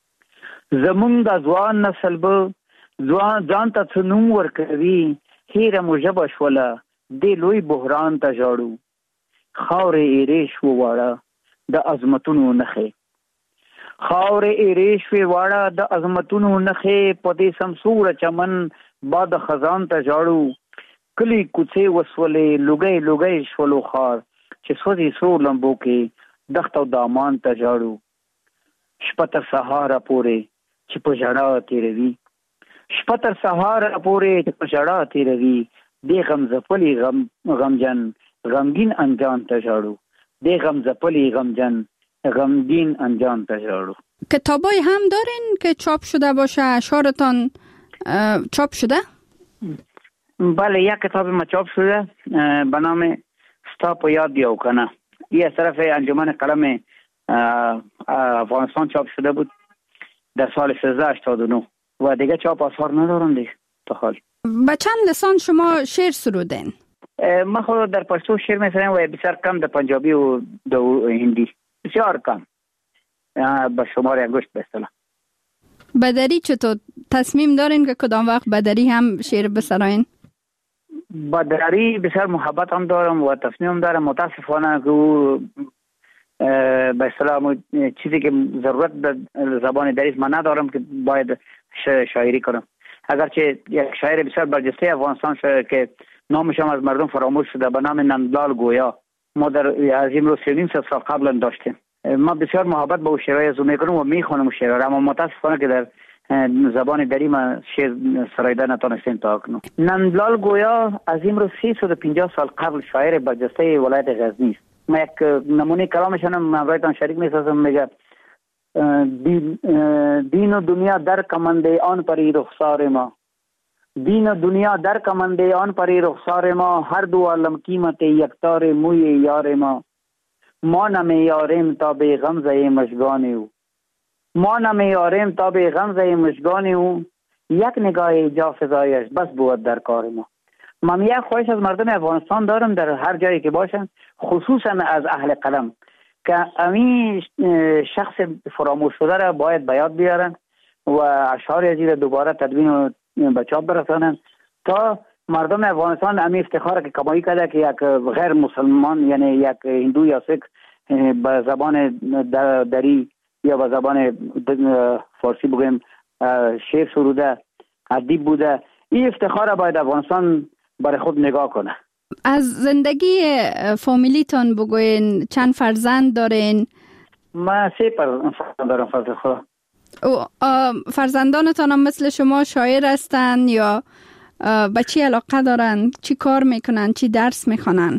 زمونږ د ځوان نسل به ځان ته څه نوم ورکوي. هیره مو ژبه شوله دې لوی بحران ته جاړو. خاورې ایرې شوه واړه د عظمتونو نښې. خاورې ایرې شوې واړه د عظمتونو نښې. په دې سمسوره چمن باد خزان ته جاړو. کلی کوڅې وسولې لوګۍ لوګۍ شولو خار چې سوځي سور لمبو کې دښت او دامان ته جاړو. شپه تر سهاره پورې چې په ژړا تېروي. شپه تر سهاره پورې چې په ژړا تېروي. دې غم ځپلي غمجن غمگین انجام ته جاړو. دې غم ځپلي غمجن غمگین انجام ته جاړو. کتابای هم دارین که چاپ شده باشه؟ اشعارتان چاپ شده؟ بله، یک کتاب ما چاپ شده به نام ستا په یاد یو کنه. یه از طرف انجمن قلم افغانستان چاپ شده بود در سال 1389 و دیگه چاپ آثار ندارم دیگه تا حال. به چند لسان شما شعر سرودین؟ ما خود در پشتو شعر می‌سرم و بسیار کم در پنجابی و در هندی، بسیار کم، به شمار انگشت به اصطلاح. بدری چطور تصمیم دارین که کدام وقت بدری هم شعر بسراین؟ بدری بسیار محبت هم دارم و تصمیم دارم. متاسفانه که او به اصطلاح چیزی که ضرورت به زبان دری من ندارم که باید شاعری کنم. اگرچه یک شاعر بسیار برجسته افغانستان شاید که نامش هم از مردم فراموش شده به نام نندلال گویا، ما در از این روز 3.5 سال قبلا داشتیم. ما بسیار محبت به او شعرهای از او میکنم و میخوانم شعرها، اما متاسفانه که در زبان دری من شعر سرایده نتونستیم تا اکنون. نندلال گویا از این روز 350 سال قبل شاعر برجسته ولایت غزنی است. ما یک نمونه کلامشان هم همراهتان شریک میسازم. میگه دین و دنیا در کمنده آن پری رخسار ما. دین و دنیا در کمنده آن پری رخسار ما. هر دو عالم قیمت یکتار موی یار ما. ما نمیاریم تا به غمزه مشگان او. ما نمیاریم تا به غمزه مشگان او. یک نگاه جا فضایش بس بود در کار ما. من یک خواهش از مردم افغانستان دارم در هر جایی که باشن، خصوصا از اهل قلم، که امی شخص فراموش شده را باید به یاد بیارن و اشعار از این دوباره تدوین و به چاپ برسانن تا مردم افغانستان امی افتخار که کمایی کرده که یک غیر مسلمان یعنی یک هندو یا سیک به زبان دری یا به زبان فارسی بگویم شعر سروده، ادیب بوده، این افتخار باید افغانستان برای خود نگاه کنه. از زندگی فامیلیتان بگوین، چند فرزند دارین؟ ما 3 فرزند دارم فضل خدا. فرزندانتان هم مثل شما شاعر هستن یا به چی علاقه دارن؟ چی کار میکنن؟ چی درس میخوانن؟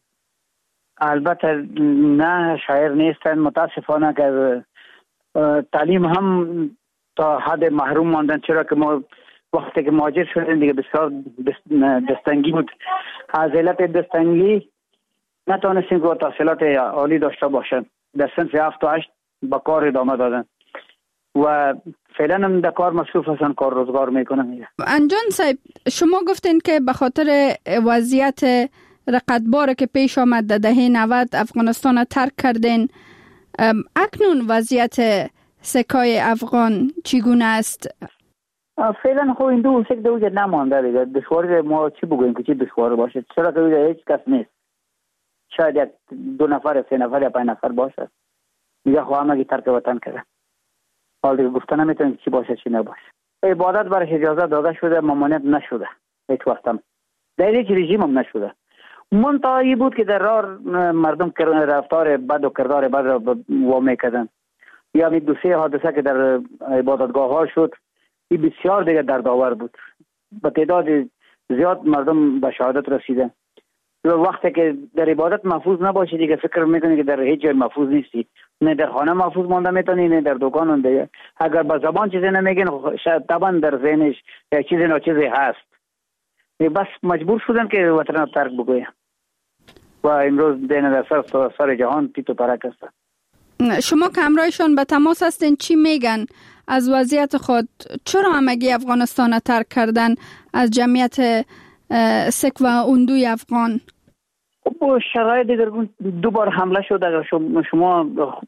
البته نه، شاعر نیستن. متاسفانه که تعلیم هم تا حد محروم ماندن، چرا که ما وقتی که مهاجر شدیم دیگه بسیار دستنگی بود. از علت دستنگی نتونستیم که تحصیلات عالی داشته باشن. در صنف 7 و 8 به کار ادامه دادن و فعلا هم در کار مصروف هستن، کار روزگار میکنن. انجان صاحب، شما گفتین که به خاطر وضعیت رقتبار که پیش آمد در دهه 90 افغانستان ترک کردین. اکنون وضعیت سکای افغان چگونه است؟ فعلا خب این دو سک دوجه نمانده دیگه. دشواری ما چی بگویم که چی دشوار باشه، چرا که اوجه هیچ کس نیست. شاید یک 2 نفر 3 نفر یا 5 نفر باشه دیگه. خواهم اگه ترک وطن کرده حال دیگه گفته نمیتونیم که چی باشه چی نباشه. عبادت برای اجازه داده شده، ممانعت نشده هیچ وقت هم، در هیچ رژیم هم نشده. منتهایی بود که در راه مردم رفتار بد و کردار بد را وامی کردن. یا می 2-3 حادثه که در عبادتگاه ها شد، این بسیار دیگه دردآور بود. به تعداد زیاد مردم به شهادت رسیدن. وقتی که در عبادت محفوظ نباشی دیگه فکر میکنی که در هیچ جای محفوظ نیستی. نه در خانه محفوظ مانده میتونی، نه در دکان مانده. اگر با زبان چیزی نمیگن شاید طبعا در ذهنش چیزی ناچیزی هست. بس مجبور شدن که وطن ترک بگویم و امروز دین در سر جهان پیت و پرک هستن. شما که همراهشان به تماس هستین چی میگن از وضعیت خود؟ چرا همگی افغانستان ترک کردن از جمعیت سک و اندوی افغان؟ با شرایط دیگرگون 2 بار حمله شد. اگر شما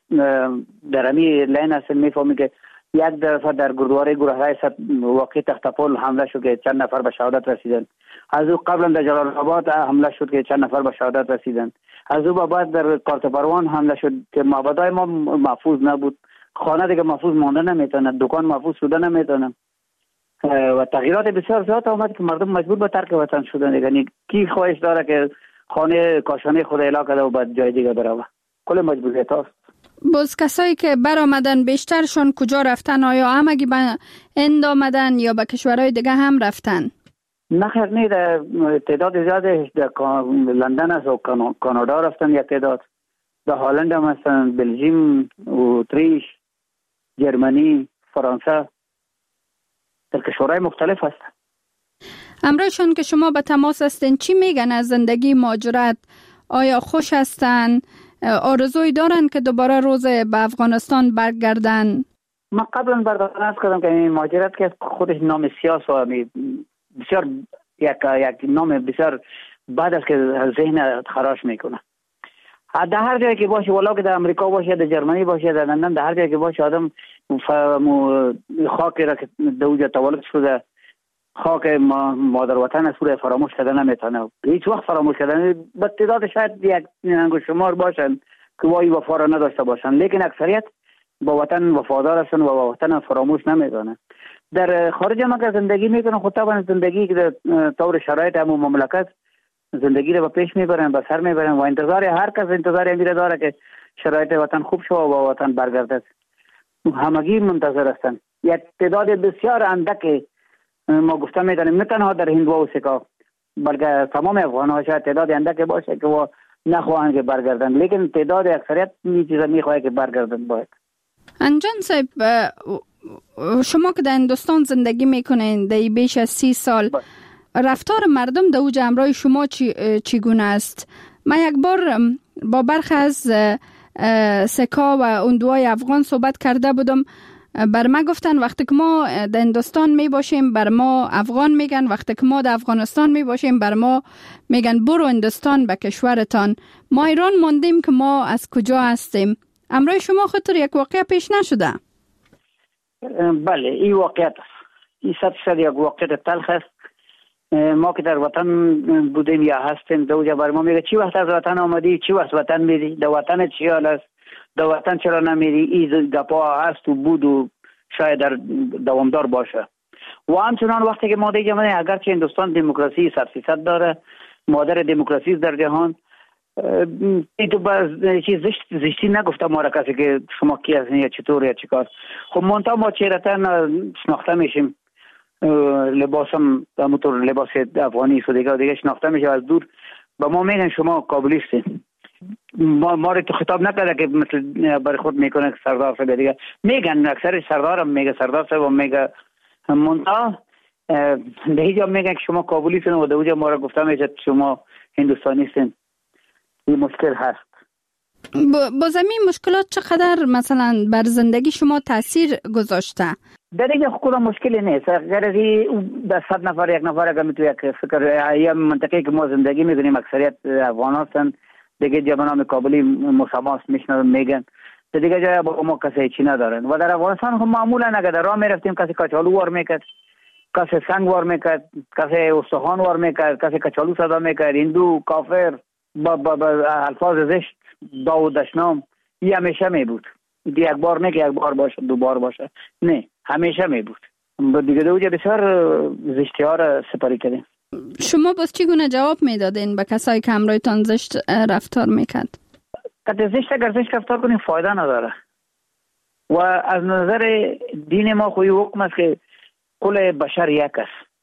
در امی لین هستین میفهمید که یک دفعه در گردواره گروهرای واقع تختپل حمله شد که چند نفر به شهادت رسیدن. از او قبلا در جلال آباد حمله شد که چند نفر به شهادت رسیدن. از او بعد در کارت پروان حمله شد که معبدای ما محفوظ نبود. خانه دیگه محفوظ مانده نمیتونه، دکان محفوظ شده نمیتونه و تغییرات بسیار زیاد آمد که مردم مجبور به ترک وطن شدن. یعنی کی خواهش داره که خانه کاشانه خود اعلا کرده و بعد جای دیگه بروه؟ کل مجبوریت هست. باز کسایی که برآمدن بیشترشون کجا رفتن؟ آیا همگی به هند آمدن یا به کشورهای دیگه هم رفتن؟ نه خیر، نه، در تعداد زیادی در لندن است و کانادا رفتن. یک تعداد در هلند هم هستن، بلژیم، اتریش، جرمنی، فرانسه، در کشورهای مختلف هستن. همراهشون که شما به تماس هستین چی میگن از زندگی مهاجرت؟ آیا خوش هستن؟ آرزوی دارن که دوباره روز به افغانستان برگردن؟ من قبلا برداشت کردم که این مهاجرت که خودش نام سیاس و بسیار یک نام بسیار بعد است که ذهن خراش میکنه. در هر جایی که باشه، ولو که در امریکا باشه، در جرمنی باشه، در لندن، در هر جایی که باشه، آدم خاکی را که در اونجا تولد شده، خاک مادر وطن است، فراموش کردن نمیتونه. هیچ وقت فراموش کردن. به تعداد شاید یک انگشت شمار باشن که وای وفا را نداشته باشن، لیکن اکثریت با وطن وفادار هستن و با وطن فراموش نمیکنن. در خارج ما که زندگی میکنن، خود طبعا زندگی که در طور شرایط همون مملکت زندگی رو به پیش میبرن، به سر میبرن و انتظار هر کس انتظار میره داره که شرایط وطن خوب شو و با وطن برگردد. همگی منتظر هستن. یک تعداد بسیار اندک ما گفتم میدانیم، نه تنها در هندو و سکا بلکه تمام افغان ها شاید تعداد اندک باشه که نخواهند که برگردن، لیکن تعداد اکثریت این چیزا میخواه که برگردن باید. انجان صاحب، شما که در هندوستان زندگی میکنین در بیش از 30 سال، رفتار مردم در اوج همراه شما چگونه است؟ من یک بار با برخی از سکا و اندوهای افغان صحبت کرده بودم. بر ما گفتن وقتی که ما در هندوستان می باشیم بر ما افغان میگن، وقتی که ما در افغانستان می باشیم بر ما میگن برو هندوستان به کشورتان. ما ایران ماندیم که ما از کجا هستیم. امروز شما خاطر یک واقعه پیش نشده؟ بله، این واقعیت است. این 100% یک واقعیت تلخ است. ما که در وطن بودیم یا هستیم، دوجا بر ما میگه چی وقت از وطن آمدی، چی وقت وطن میری، در وطن چی حال است، در وطن چرا نمیری. این گپا هست و بود و شاید در دوامدار باشه. و همچنان وقتی که ما دیگه من اگرچه هندوستان دموکراسی 100% داره، مادر دموکراسی در جهان، این تو باز چیز زشتی نگفته ما را کسی که شما کی هستین یا چطور یا چیکار. خب منتها ما چهره‌تن شناخته میشیم، لباسم همونطور لباس افغانی و دیگه شناخته میشه از دور. به ما میگن شما کابلیستین. ما رو تو خطاب نکرده که مثل برای خود میکنه که سردار صاحب دیگه میگن، اکثر سردارم میگه سردار صاحب میگه، منتها در اینجا میگن که شما کابلیستین و در اونجا ما رو گفته میشه شما هندوستانیستین. این مشکل هست. با زمین مشکلات چقدر مثلا بر زندگی شما تاثیر گذاشته؟ در اینجا کدام مشکلی نیست. اگر در 100 نفر یک نفر اگر میتونه یک فکر یا منطقه که ما زندگی میکنیم اکثریت افغان هستن، دیگه جا به نام کابلی مساماس میشنن میگن، دیگه جای با ما کسی چی ندارن. و در افغانستان هم معمولا اگر در راه میرفتیم کسی کچالو وار میکرد، کسی سنگ وار میکرد، کسی استخوان وار میکرد، کسی کچالو صدا میکرد، هندو، کافر، با الفاظ زشت، داو دشنام. این همیشه می بود. یک بار نه که یک بار باشه، 2 بار باشه، نه، همیشه می بود. دیگه دوجه بسیار زشتی ها را سپاری کردیم. شما باز چگونه جواب میدادین به کسایی که همراهتان زشت رفتار میکرد؟ زشت اگر زشت رفتار کنیم فایده نداره. و از نظر دین ما خوی حکم است که کل بشر یک است.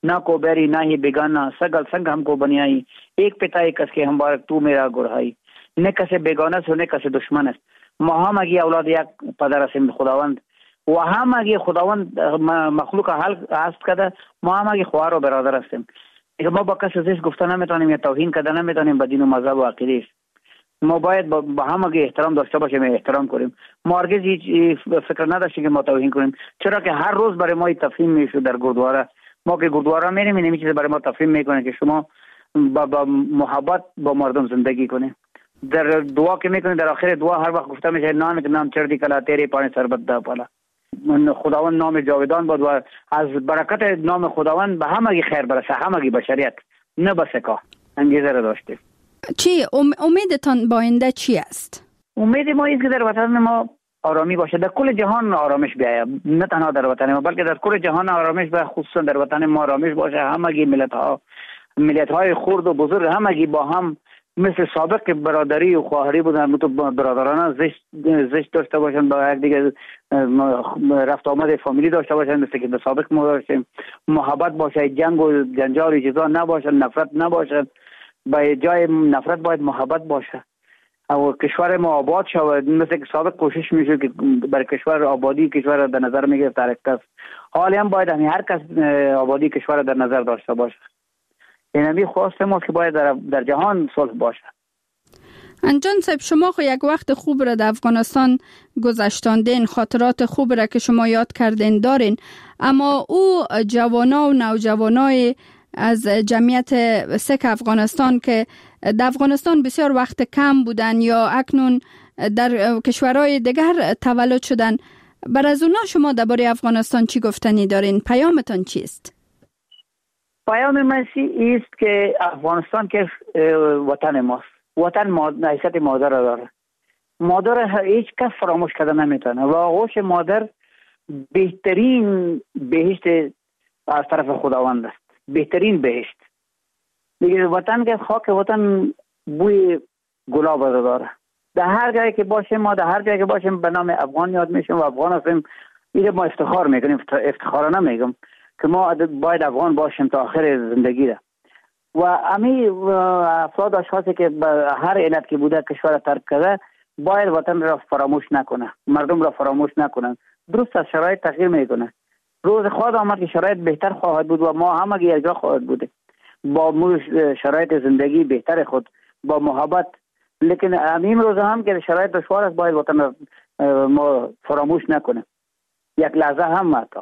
ना को बैरी ना ही बेगाना, सगल संग हमको बनियाई, एक पिता एक कस के हम बारक तू मेरा गुरहाई, ने कसे बेगाना सो ने कसे दुश्मन است. ما هم اگه اولاد یک پدر هستیم خداوند و هم اگه خداوند مخلوق حل است کده، ما هم اگه خواهر و برادر هستیم. ما با کسی زشت گفته نمیتونیم یا توهین کرده نمیتونیم به دین و مذهب و عقیده است. ما باید با هم اگه احترام داشته باشیم احترام کنیم. ما هرگز هیچ فکر نداشتیم که ما توهین کنیم، چرا که هر روز برای ما تفهیم میشه در گردواره. ما که گردواره میریم این چیز برای ما تفهیم میکنه که شما با محبت با مردم زندگی کنید. در دعا که میکنید در آخر دعا هر وقت گفته میشه نانک نام چردی کلا تیری پانی سربت ده پالا. خداوند نام جاودان بود و از برکت نام خداوند به همگی خیر برسه، همگی بشریت، نه به سکا. انگیزه را داشته. چی امیدتان با آینده چی است؟ امید ما است که در وطن ما آرامی باشه، در کل جهان آرامش بیاید، نه تنها در وطن ما بلکه در کل جهان آرامش بیاید، خصوصا در وطن ما آرامش باشه. همگی ملت های خرد و بزرگ همگی با هم مثل سابق که برادری و خواهری بودن، تو برادرانه زشت داشته باشن، با یک دیگه رفت آمد فامیلی داشته باشن مثل که در سابق ما داشتیم. محبت باشه، جنگ و جنجال چیزا نباشه، نفرت نباشه. با جای نفرت باید محبت باشه و کشور ما آباد شود مثل که سابق کوشش میشه که برای کشور آبادی کشور در نظر میگرفت هر کس. حالی هم باید هر کس آبادی کشور در نظر داشته باشه. این خواست ما که باید در جهان صلح باشه. انجان صاحب، شما خو یک وقت خوب را در افغانستان گذشتاندین، خاطرات خوب را که شما یاد کردین دارین، اما او جوانا و نوجوانای از جمعیت سیک افغانستان که در افغانستان بسیار وقت کم بودن یا اکنون در کشورهای دیگر تولد شدن، بر از اونا شما درباره افغانستان چی گفتنی دارین؟ پیامتان چیست؟ پیام من است که افغانستان که وطن ماست. وطن حیثیت مادر داره. مادر هیچ کس فراموش کرده نمیتونه و آغوش مادر بهترین بهشت از طرف خداوند است. بهترین بهشت. دیگه وطن که خاک وطن بوی گلاب داره. در هر جایی که باشیم ما در هر جایی که باشیم به نام افغان یاد میشیم و افغان هستیم. اینو ما افتخار میکنیم، افتخارانه میگم که ما باید افغان باشیم تا آخر زندگی ده. و امی افراد اشخاصی که به هر علت که بوده کشور ترک کرده باید وطن را فراموش نکنه، مردم را فراموش نکنه. درست از شرایط تغییر میکنه. روز خواهد آمد که شرایط بهتر خواهد بود و ما همگی یک جا خواهد بود با شرایط زندگی بهتر خود با محبت. لیکن این روز هم که شرایط دشوار است باید وطن را ما فراموش نکنه یک لحظه هم حتی.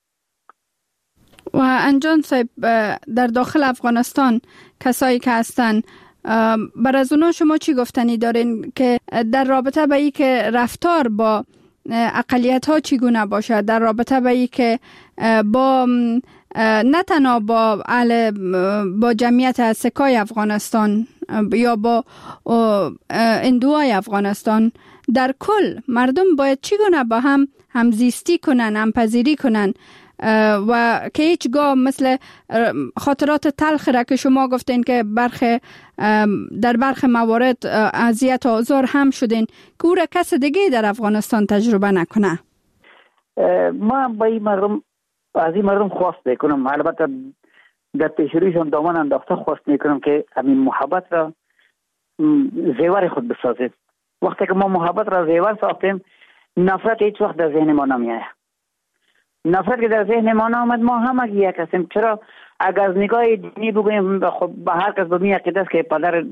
و انجان صاحب، در داخل افغانستان کسایی که هستن بر از اونا شما چی گفتنی دارین که در رابطه به ای که رفتار با اقلیت ها چگونه باشه، در رابطه به ای که با نه تنها با جمعیت سکای افغانستان یا با هندوهای افغانستان، در کل مردم باید چگونه با هم همزیستی کنن، همپذیری کنن و که هیچگاه مثل خاطرات تلخ را که شما گفتین که در برخی موارد اذیت و آزار هم شدین که او را کس دیگه در افغانستان تجربه نکنه. ما با این مردم از این مردم خواست میکنم، البته در پیشرویشان دامن انداخته خواست میکنم که همین محبت را زیور خود بسازید. وقتی که ما محبت را زیور ساختیم نفرت هیچ وقت در ذهن ما نمیاد. نفرت که در ذهن ما نامد ما هم یک هستیم. چرا اگر از نگاه دینی بگوییم خب به هر کس به می عقیده است که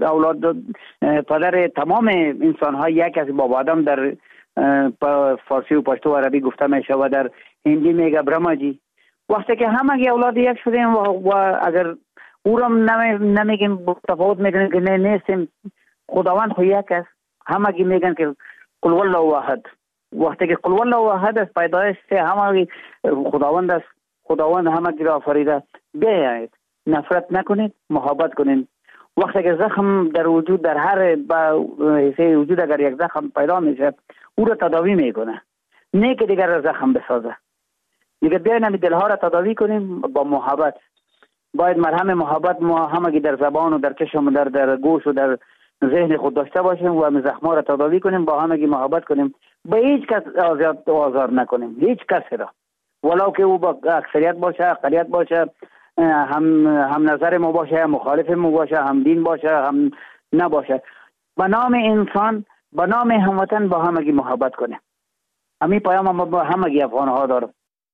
پدر تمام انسان ها یک از بابا آدم در فارسی و پشتو و عربی گفته میشه و در هندی میگه برهماجی. وقتی که همگی اولاد یک شدیم و اگر او را نمیگیم تفاوت میکنیم که نه نیستیم، خداوند خو یک است، همگی میگن که قل والله واحد. وقتی که قل والله واحد است پیدایش همگی خداوند است، خداوند همگی را آفریده. بیایید نفرت نکنید، محبت کنید. وقتی که زخم در وجود در هر حصه وجود اگر یک زخم پیدا میشه او را تداوی میکنه، نه که دیگر را زخم بسازه. دیگه بیاین همین دلها را تداوی کنیم با محبت. باید مرهم محبت ما همگی در زبان و در چشم و در گوش و در ذهن خود داشته باشیم و همین زخم‌ها را تداوی کنیم، با همگی محبت کنیم، با هیچ کس آزار نکنیم، هیچ کس را، ولو که او با اکثریت باشه، اقلیت باشه، هم نظر ما باشه، مخالف ما باشه، هم دین باشه، هم نباشه، به نام انسان، به نام هموطن با همگی محبت کنه. همین پیام ما با همگی افغان ها دارم.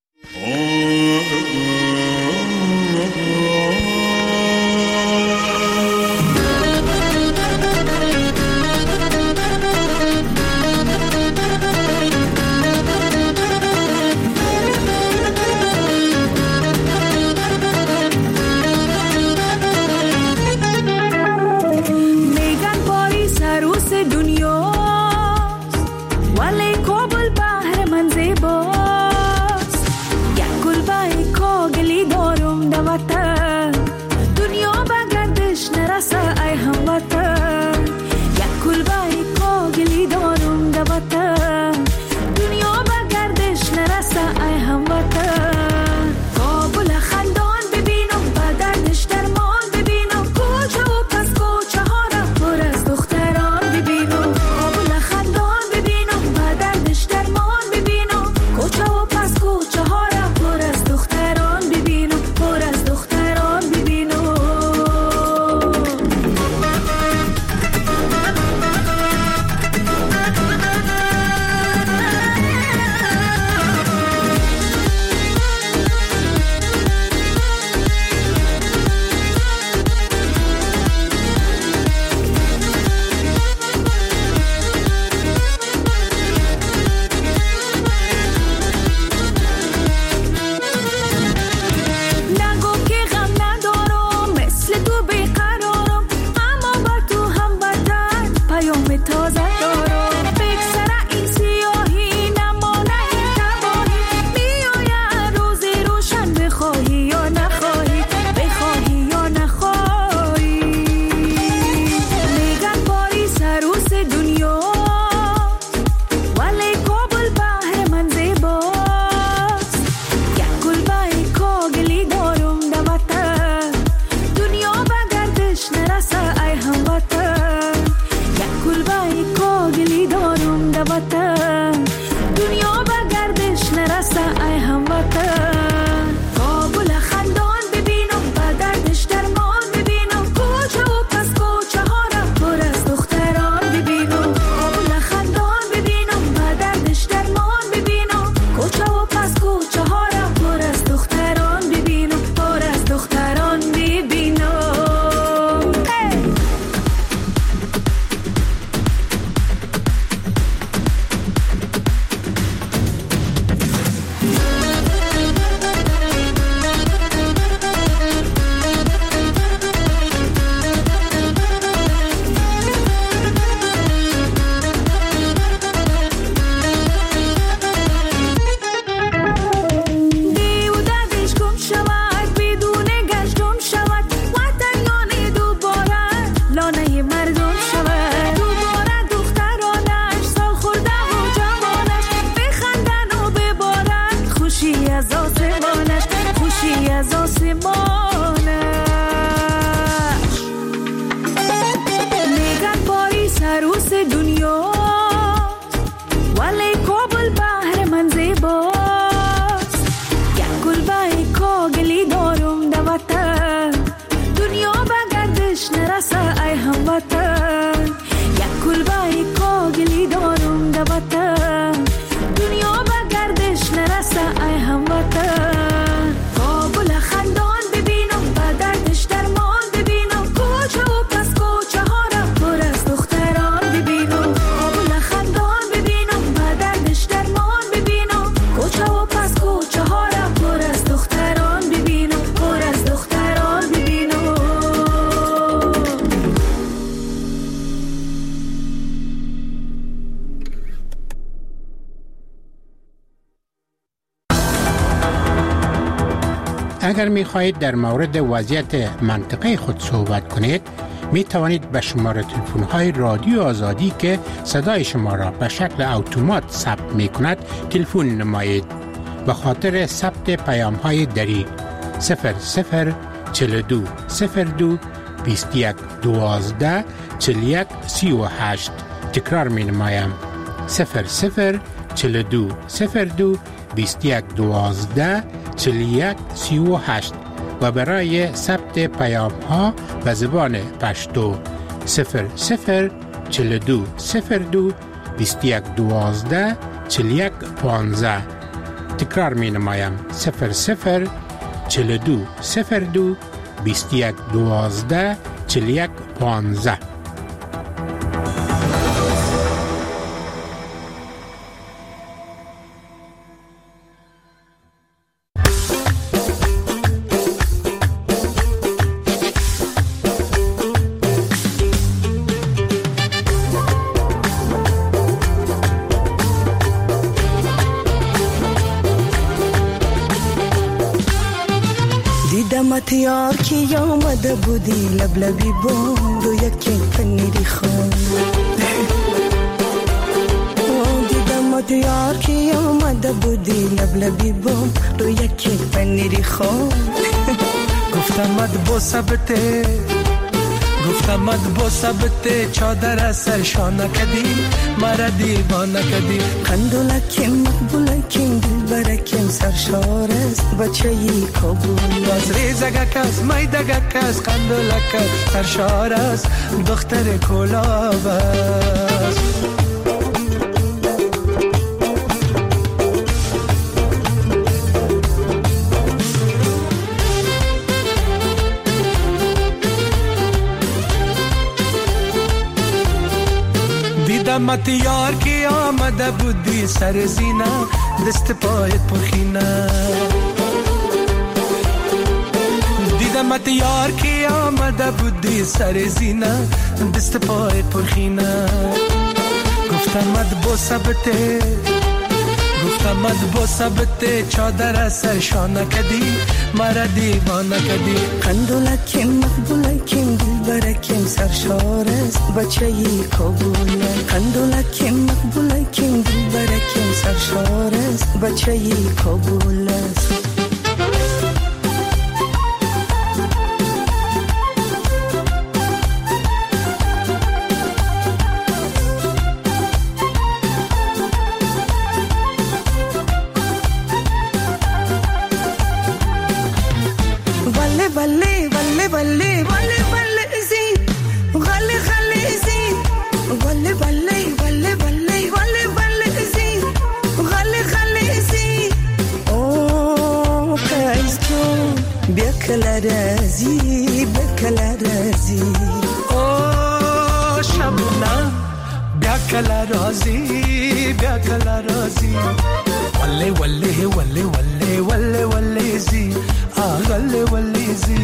اگر می خواهید در مورد وضعیت منطقه خود صحبت کنید می توانید به شماره تلفن های رادیو آزادی که صدای شما را به شکل اتومات ثبت می کند تلفن نمایید. به خاطر ثبت پیام های دری 0042 02 21 12 41 38 تکرار می نمایم 0042 02 21 12 41 38. و برای ثبت پیام ها به زبان پشتو 00 42 02 21 12 41 15. تکرار می نمایم 00 42 02 21 12 41 15. دیدمت یار کی آمده بودی لبلبی بوم رو یک پنیری خون دیدمت یار کی آمده بودی لبلبی بوم رو یک پنیری خون گفتمت با ثبت چادر سرشانه کدی مرا دیوانه کدی قندولکیم مقبولکیم دلبرکیم سرشار است بچه ای کابول باز ریزگک است میدگک است قندولک سرشار است دختر کلاب است دیدمت یار کی آمده بودی سر زینه دست پایت پرخینه دیدمت یار کی آمده بودی سر زینه دست پایت پرخینه گفتمت با ثبت چادر سرشانه کدی مرا دیوانه کدی قندولکیم مقبولکیم دلبرکیم سرشار است بچه ای کابول قندولکیم مقبولکیم دلبرکیم سرشار است بچه ای کابول است بکلا رازی او شبنم بکلا رازی وله وله وله وله وله وله زی وله وله زی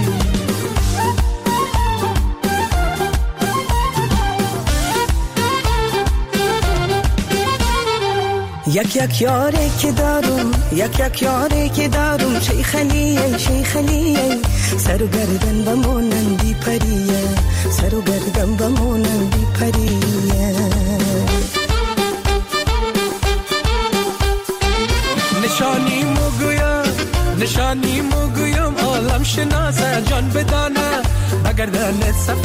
یک یاری که دارم شیخلیه سر و گردن بمونن بی پریه نشانی مگویم عالم شناسه جان بدانه بگردن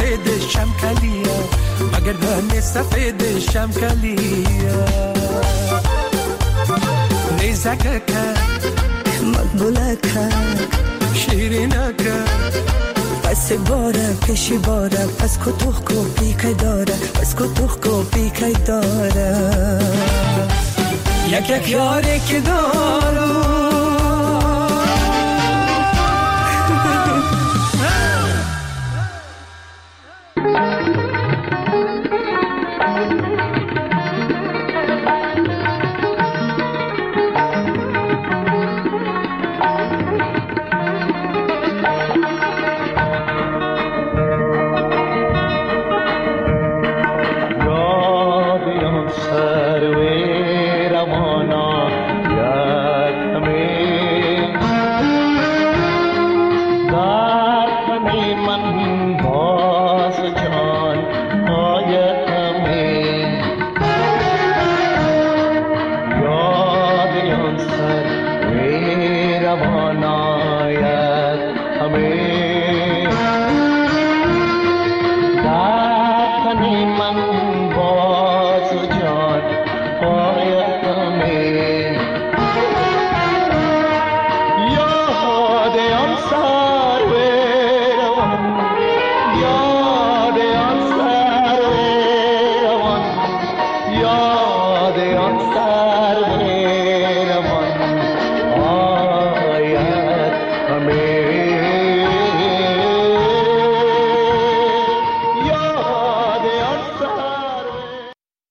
سفید شمکلیه نیزکک مقبولک شیرینک پس باره پیشی باره پس کتوخ کو پیکای داره یک یاری که دارم آن سر